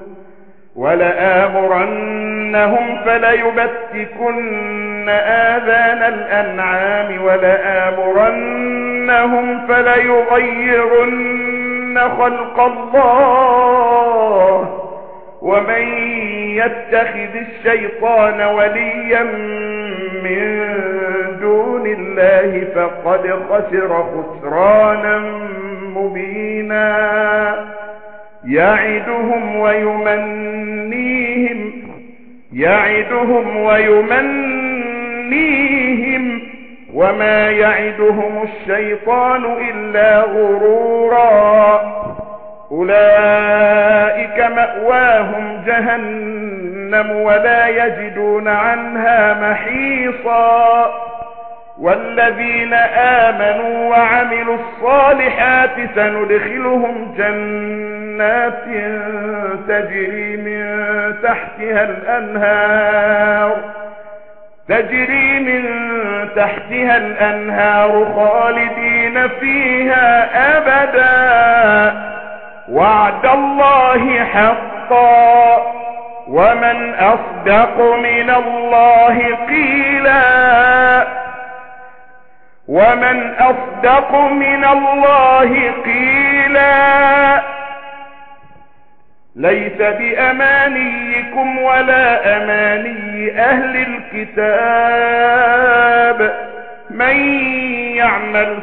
ولآمرنهم فليبتكن آذان الأنعام ولآمرنهم فليغيرن خلق الله ومن يتخذ الشيطان وليا من دون الله فقد خسر خسرانا مبينا. يعدهم ويمنيهم يعدهم ويمنيهم وما يعدهم الشيطان إلا غرورا. أولئك مأواهم جهنم ولا يجدون عنها محيصا. والذين آمنوا وعملوا الصالحات سندخلهم جنات تجري من تحتها الأنهار تجري من تحتها الأنهار خالدين فيها أبدا وعد الله حقا ومن أصدق من الله قيلا ومن أصدق من الله قيلا ليس بأمانيكم ولا أماني أهل الكتاب من يعمل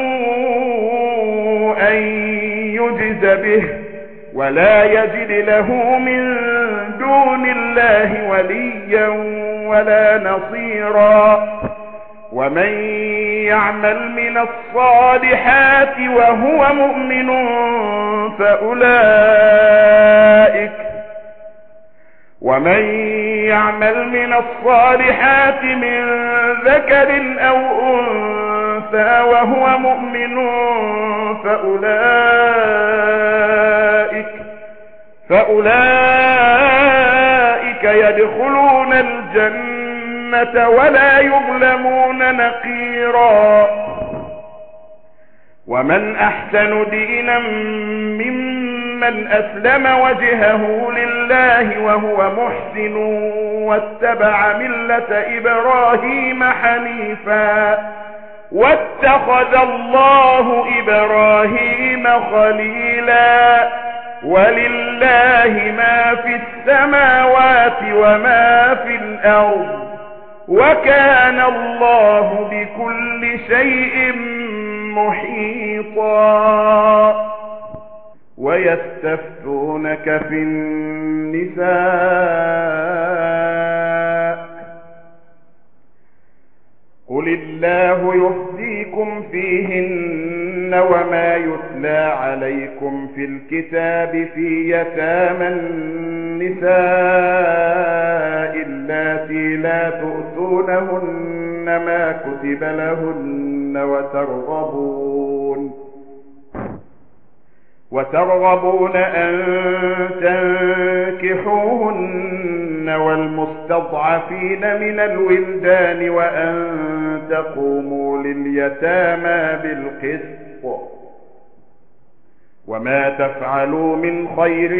سوءا يجز به ولا يجد له من دون الله وليا ولا نصيرا ومن يعمل من الصالحات وهو مؤمن فأولئك ومن يعمل من الصالحات من ذكر أو أنثى وهو مؤمن فأولئك فأولئك يدخلون الجنة ولا يظلمون نقيرا ومن أحسن دينا ممن أسلم وجهه لله وهو محسن واتبع ملة إبراهيم حنيفا واتخذ الله إبراهيم خليلا ولله ما في السماوات وما في الأرض وكان الله بكل شيء محيطا ويستفتونك في النساء قل الله يهديكم فيهن وما يتلى عليكم في الكتاب في يتامى النساء اللاتي لا تؤتونهن ما كتب لهن وترغبون وترغبون أن تنكحوهن والمستضعفين من الولدان وأن تقوموا لليتامى بالقسط وما تفعلوا من خير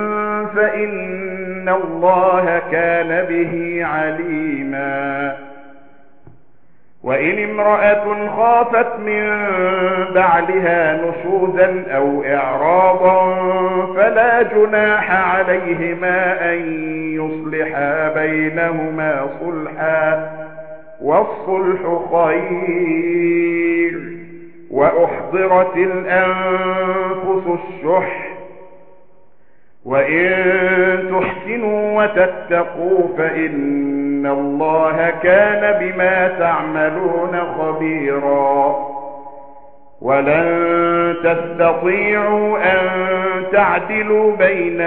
فإن الله كان به عليما وإن امرأة خافت من بعلها نشوزا أو إعراضا فلا جناح عليهما أن يصلحا بينهما صلحا والصلح خير وأحضرت الأنفس الشح وإن تحسنوا وتتقوا فإن الله كان بما تعملون خبيرا ولن تستطيعوا أن تعدلوا بين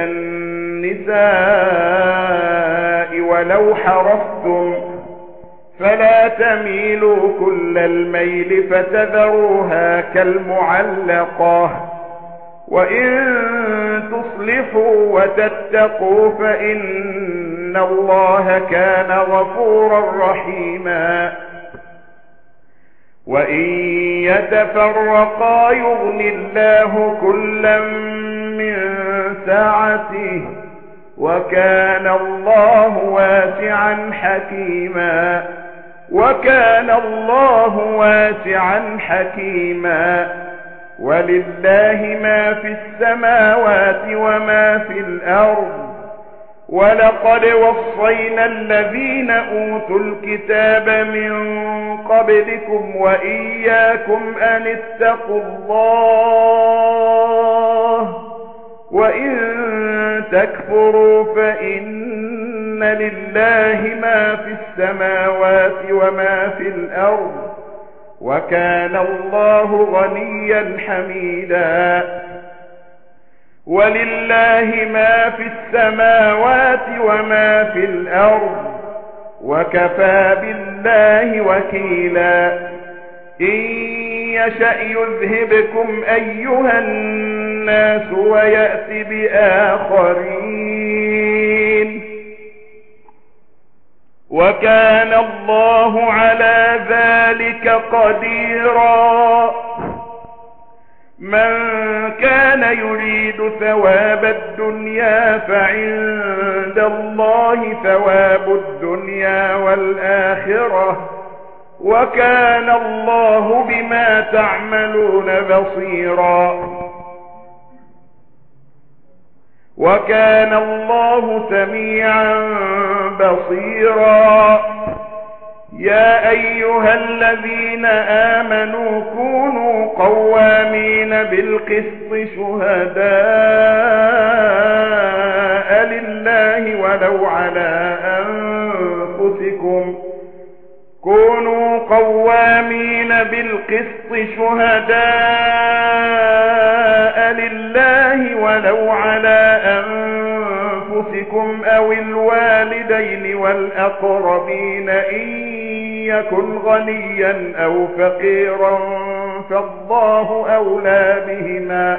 النساء ولو حرصتم فلا تميلوا كل الميل فتذروها كالمعلقة وإن تصلحوا وتتقوا فإن الله كان غفورا رحيما وإن يتفرقا يغن الله كلا من سعته وكان الله واسعا حكيما وكان الله واسعا حكيما ولله ما في السماوات وما في الأرض ولقد وصينا الذين أوتوا الكتاب من قبلكم وإياكم أن اتقوا الله وإن تكفروا فإن لله ما في السماوات وما في الأرض وكان الله غنيا حميدا ولله ما في السماوات وما في الأرض وكفى بالله وكيلا إن يشأ يذهبكم أيها الناس ويأتي بآخرين وكان الله على ذلك قديرا من كان يريد ثواب الدنيا فعند الله ثواب الدنيا والآخرة وكان الله بما تعملون بصيرا وكان الله سميعا بصيرا. يا أيها الذين آمنوا كونوا قوامين بالقسط شهداء لله ولو على أنفسكم كونوا قوامين بالقسط شهداء لله ولو على أنفسكم أو الوالدين والأقربين إن يكن غنيا أو فقيرا فالله أولى بهما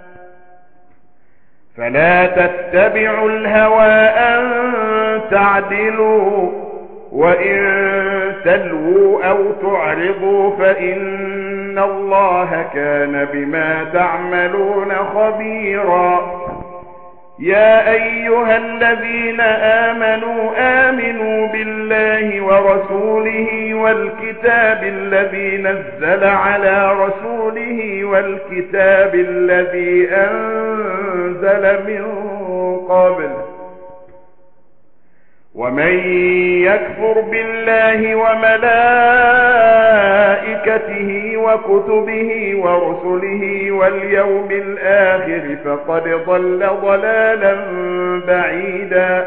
فلا تتبعوا الهوى أن تعدلوا وإن تلووا أو تعرضوا فإن الله كان بما تعملون خبيرا. يا أيها الذين آمنوا آمنوا بالله ورسوله والكتاب الذي نزل على رسوله والكتاب الذي أنزل من قبل ومن يكفر بالله وملائكته وكتبه ورسله واليوم الآخر فقد ضل ضلالا بعيدا.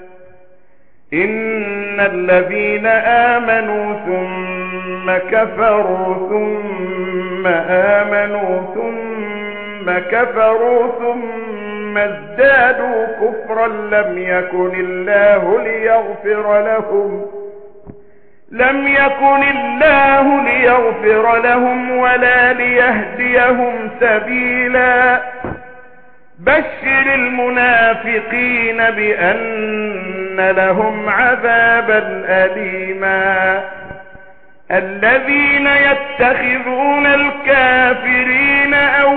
إن الذين آمنوا ثم كفروا ثم آمنوا ثم كفروا ثم ازدادوا كفرا لم يكن الله ليغفر لهم لم يكن الله ليغفر لهم ولا ليهديهم سبيلا. بشر المنافقين بأن لهم عذابا أليما. الذين يتخذون الكافرين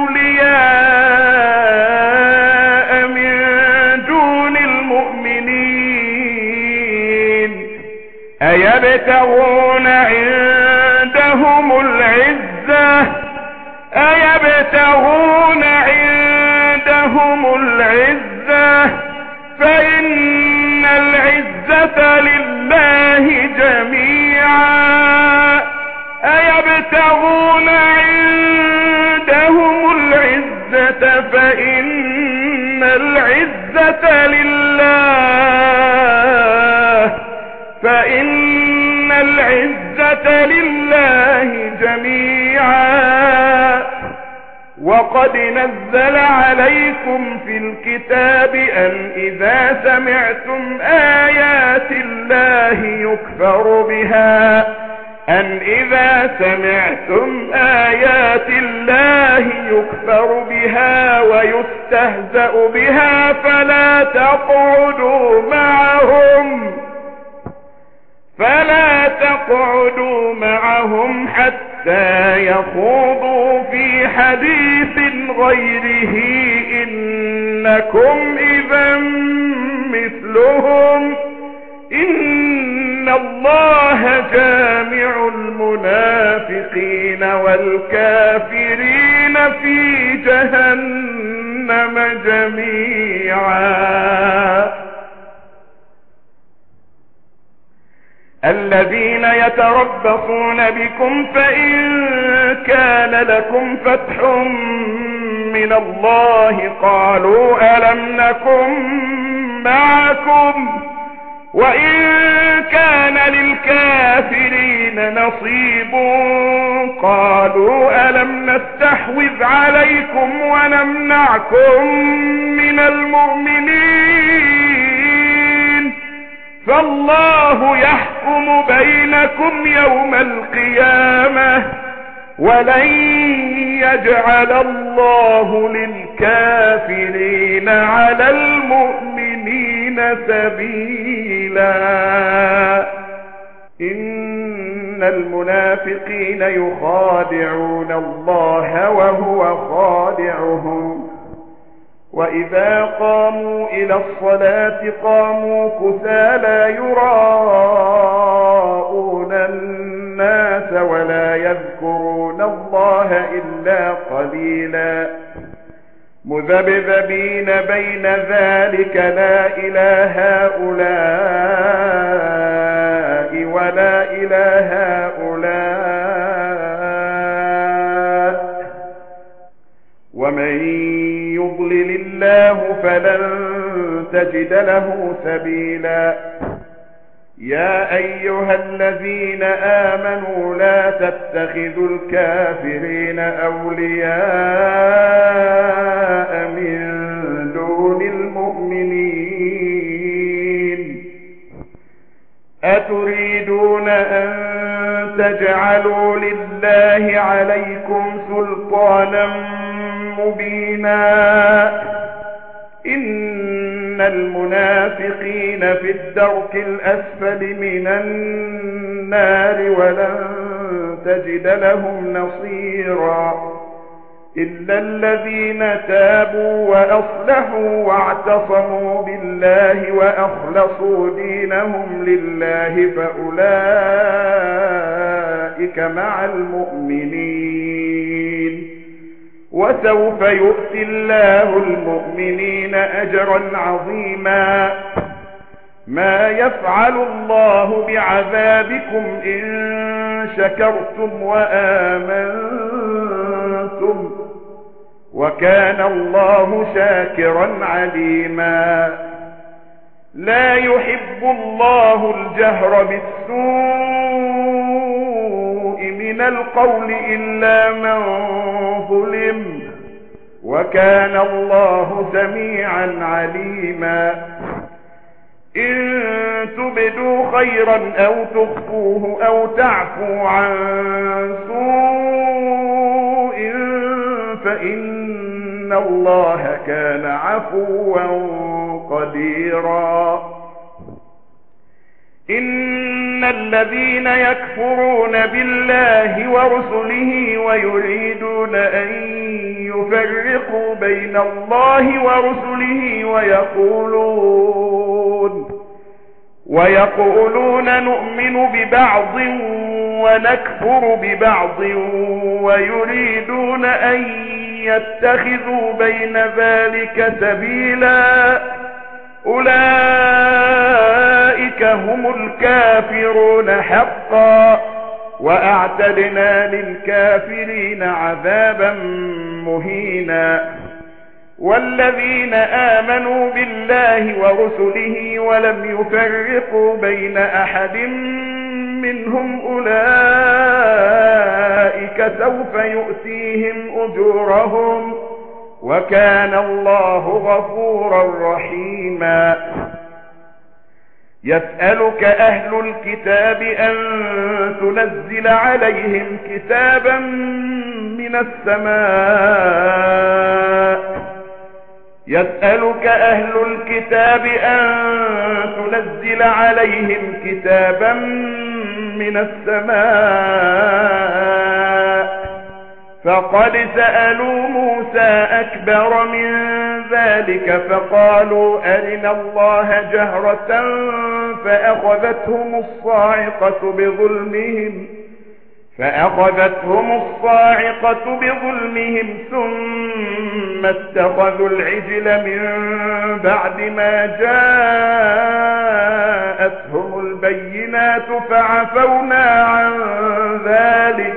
أولياء من دون المؤمنين أيبتغون عندهم العزة أيبتغون عندهم العزة فإن العزة لله جميعا. أيبتغون عندهم العزة فإن العزة لله فإن العزة لله جميعا. وقد نزل عليكم في الكتاب أن إذا سمعتم آيات الله يكفر بها أن إذا سمعتم آيات الله يكفر بها ويستهزأ بها فلا تقعدوا معهم فلا تقعدوا معهم حتى يخوضوا في حديث غيره إنكم إذا مثلهم إن الله جامع المنافقين والكافرين في جهنم جميعا. الذين يتربصون بكم فإن كان لكم فتح من الله قالوا ألم نكن معكم وإن كان للكافرين نصيب قالوا ألم نستحوذ عليكم ونمنعكم من المؤمنين فالله يحكم بينكم يوم القيامة ولن يجعل الله للكافرين على المؤمنين سبيلا. إن المنافقين يخادعون الله وهو خادعهم وإذا قاموا إلى الصلاة قاموا كسالى يراءون الناس ولا يذكرون الله إلا قليلا مذبذبين بين ذلك لا إلى هؤلاء ولا إلى هؤلاء ومن يضلل الله فلن تجد له سبيلا يا أيها الذين آمنوا لا تتخذوا الكافرين أولياء من دون المؤمنين أتريدون أن تجعلوا لله عليكم سلطانا مبينا إن المنافقين في الدرك الأسفل من النار ولن تجد لهم نصيرا إلا الذين تابوا وأصلحوا واعتصموا بالله وأخلصوا دينهم لله فأولئك مع المؤمنين وسوف يؤتي الله المؤمنين أجرا عظيما ما يفعل الله بعذابكم إن شكرتم وآمنتم وكان الله شاكرا عليما لا يحب الله الجهر بالسوء من القول إلا من ظلم وكان الله سميعا عليما إن تبدوا خيرا أو تخفوه أو تعفوا عن سوء فإن الله كان عفوا قديرا إن الذين يكفرون بالله ورسله ويريدون أن يفرقوا بين الله ورسله ويقولون ويقولون نؤمن ببعض ونكفر ببعض ويريدون أن يتخذوا بين ذلك سبيلا أولئك هم الكافرون حقا وأعتدنا للكافرين عذابا مهينا والذين آمنوا بالله ورسله ولم يفرقوا بين أحد منهم أولئك سوف يؤتيهم أجورهم وكان الله غفورا رحيما يسألك أهل الكتاب أن تنزل عليهم كتابا من السماء يسألك أهل الكتاب أن تنزل عليهم كتابا من السماء فقد سألوا موسى أكبر من ذلك فقالوا أرنا الله جهرة فأخذتهم الصاعقة بظلمهم فأخذتهم الصاعقة بظلمهم ثم اتخذوا العجل من بعد ما جاءتهم البينات فعفونا عن ذلك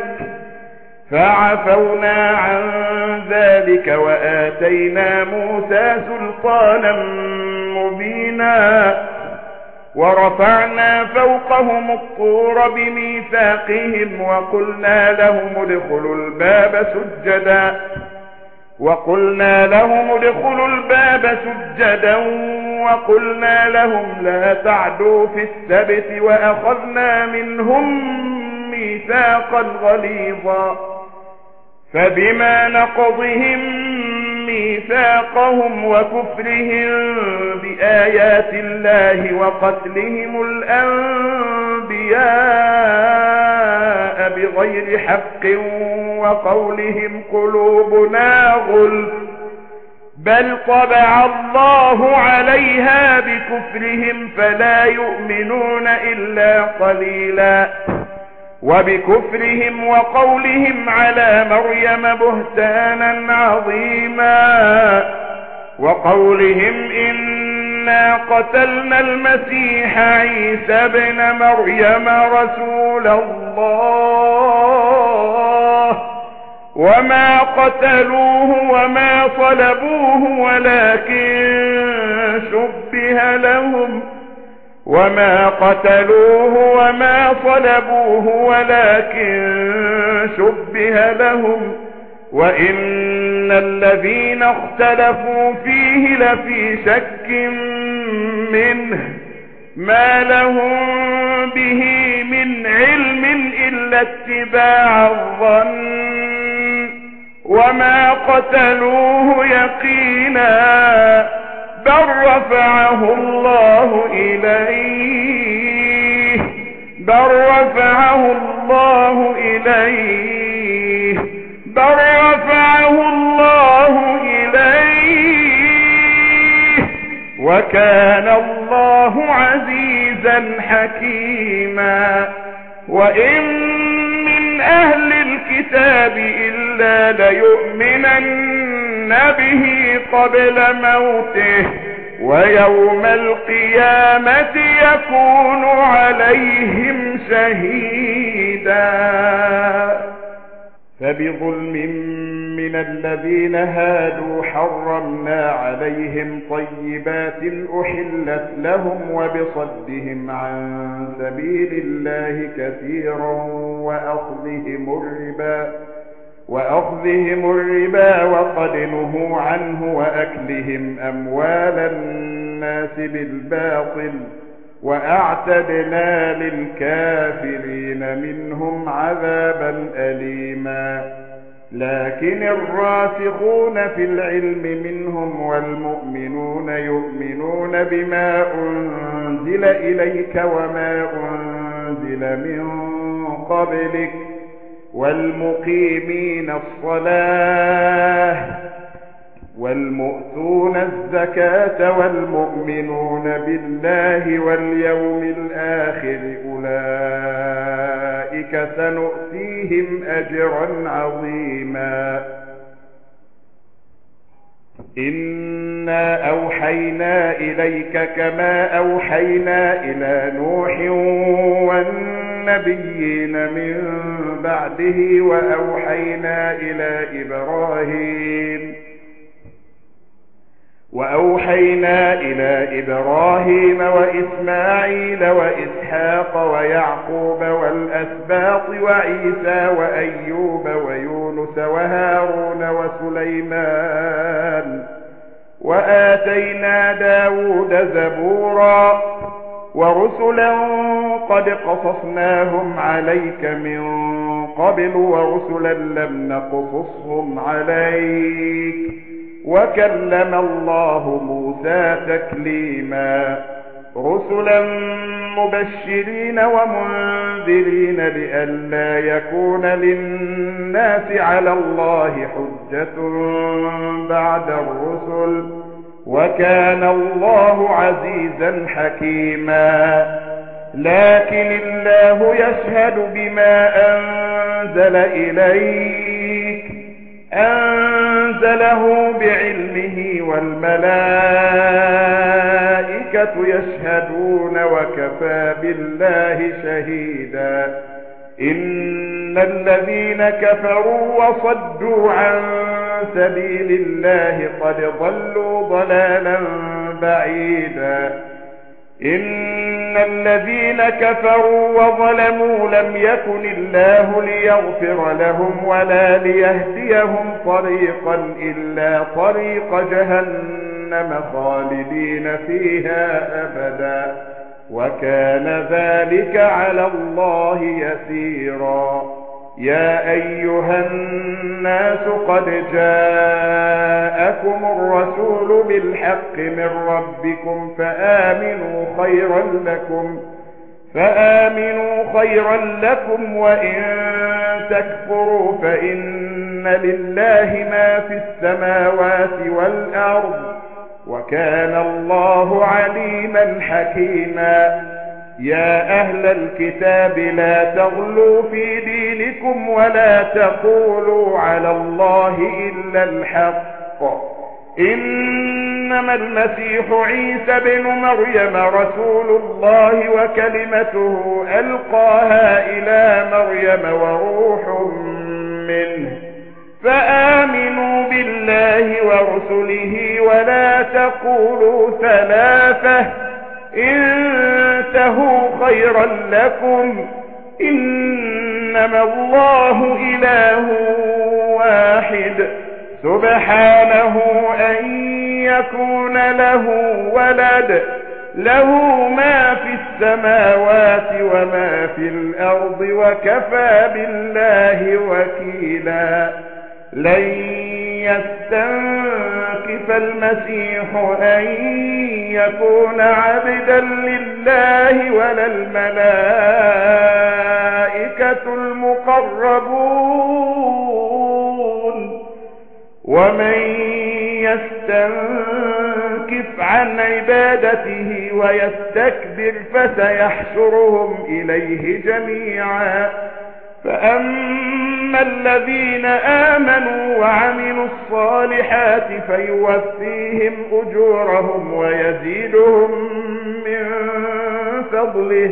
فعفونا عن ذلك وآتينا موسى سلطانا مبينا ورفعنا فوقهم الطور بميثاقهم وقلنا لهم ادخلوا الباب سجدا وقلنا لهم ادخلوا الباب سجدا وقلنا لهم لا تعدوا في السبت وأخذنا منهم ميثاقا غليظا فبما نقضهم ميثاقهم وكفرهم بآيات الله وقتلهم الأنبياء بغير حق وقولهم قلوبنا غلف بل طبع الله عليها بكفرهم فلا يؤمنون إلا قليلا وبكفرهم وقولهم على مريم بهتانا عظيما وقولهم إنا قتلنا المسيح عيسى ابن مريم رسول الله وما قتلوه وما صلبوه ولكن شبه لهم وما قتلوه وما صلبوه ولكن شبه لهم وإن الذين اختلفوا فيه لفي شك منه ما لهم به من علم إلا اتباع الظن وما قتلوه يقينا بل رفعه الله إليه بل رفعه الله إليه بل رفعه الله إليه وكان الله عزيزا حكيما وإن من أهل الكتاب إلا ليؤمنن به قبل موته ويوم القيامة يكون عليهم شهيدا فبظلم من الذين هادوا حرمنا عليهم طيبات أحلت لهم وبصدهم عن سبيل الله كثيرا وأخذهم الربا وأخذهم الربا وقد نهوا عنه وأكلهم أموال الناس بالباطل وأعتدنا للكافرين منهم عذابا أليما لكن الراسخون في العلم منهم والمؤمنون يؤمنون بما أنزل إليك وما أنزل من قبلك والمقيمين الصلاة والمؤتون الزكاة والمؤمنون بالله واليوم الآخر أولئك سنؤتيهم أجرا عظيما إنا أوحينا إليك كما أوحينا إلى نوح والنبيين من بعده وأوحينا إلى إبراهيم وأوحينا إلى إبراهيم وإسماعيل وإسحاق ويعقوب والأسباط وعيسى وأيوب ويونس وهارون وسليمان وآتينا داود زبورا ورسلا قد قصصناهم عليك من قبل ورسلا لم نقصصهم عليك وكلم الله موسى تكليما رسلا مبشرين ومنذرين لئلا يكون للناس على الله حجة بعد الرسل وكان الله عزيزا حكيما لكن الله يشهد بما أنزل إليك أنزله بعلمه والملائكة يشهدون وكفى بالله شهيدا إن الذين كفروا وصدوا عن سبيل الله قد ضلوا ضلالا بعيدا إن الذين كفروا وظلموا لم يكن الله ليغفر لهم ولا ليهديهم طريقا إلا طريق جهنم خالدين فيها أبدا وكان ذلك على الله يسيرا يا أيها الناس قد جاءكم الرسول بالحق من ربكم فآمنوا خيرا لكم فآمنوا خيرا لكم وإن تكفروا فإن لله ما في السماوات والأرض وكان الله عليما حكيما. يا أهل الكتاب لا تغلوا في دينكم ولا تقولوا على الله إلا الحق إنما المسيح عيسى بن مريم رسول الله وكلمته ألقاها إلى مريم وروح منه فآمنوا بالله ورسله ولا تقولوا ثلاثة انتهوا خيرا لكم إنما الله إله واحد سبحانه أن يكون له ولد له ما في السماوات وما في الأرض وكفى بالله وكيلا. لن يستنكف المسيح أن يكون عبدا لله ولا الملائكة المقربون ومن يستنكف عن عبادته ويستكبر فسيحشرهم إليه جميعا. فأما الذين آمنوا وعملوا الصالحات فيوفيهم أجورهم ويزيدهم من فضله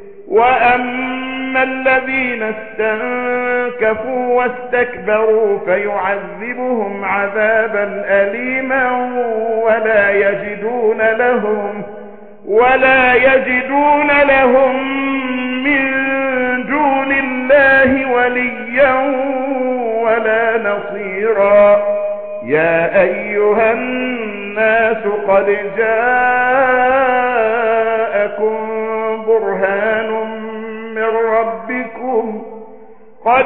وأما الذين استنكفوا واستكبروا فيعذبهم عذابا أليما ولا يجدون لهم ولا يجدون لهم من دون الله وليا ولا نصيرا. يا أيها الناس قد جاءكم برهان من ربكم قد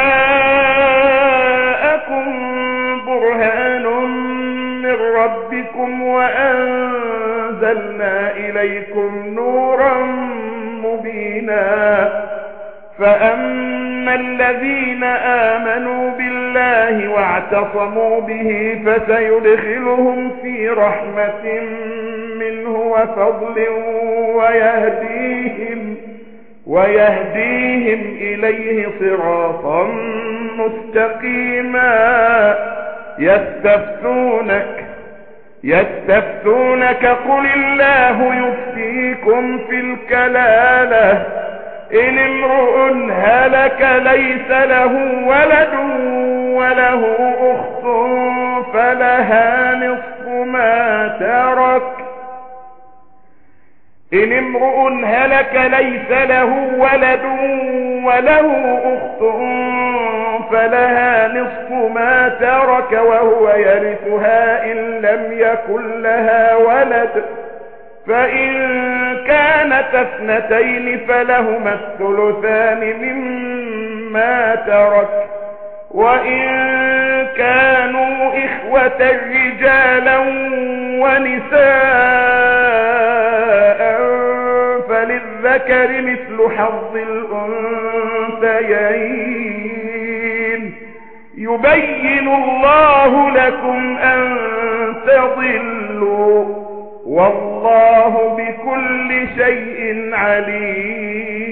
جاءكم برهان من ربكم وأنزلنا إليكم نورا مبينا. فأما الذين آمنوا بالله واعتصموا به فسيدخلهم في رحمة منه وفضل ويهديهم ويهديهم إليه صراطا مستقيما. يستفتونك يستفتونك قل الله يفتيكم في الكلالة إن امرؤ هلك ليس له ولد وله أخت فلها نصف ما ترك إن امرؤ هلك ليس له ولد وله أخت فلها نصف ما ترك وهو يرثها إن لم يكن لها ولد فإن كانت اثنتين فلهما الثلثان مما ترك وإن كانوا إخوة رجالا ونساء فللذكر مثل حظ الأنثيين يبين الله لكم أن تضلوا والله بكل شيء عليم.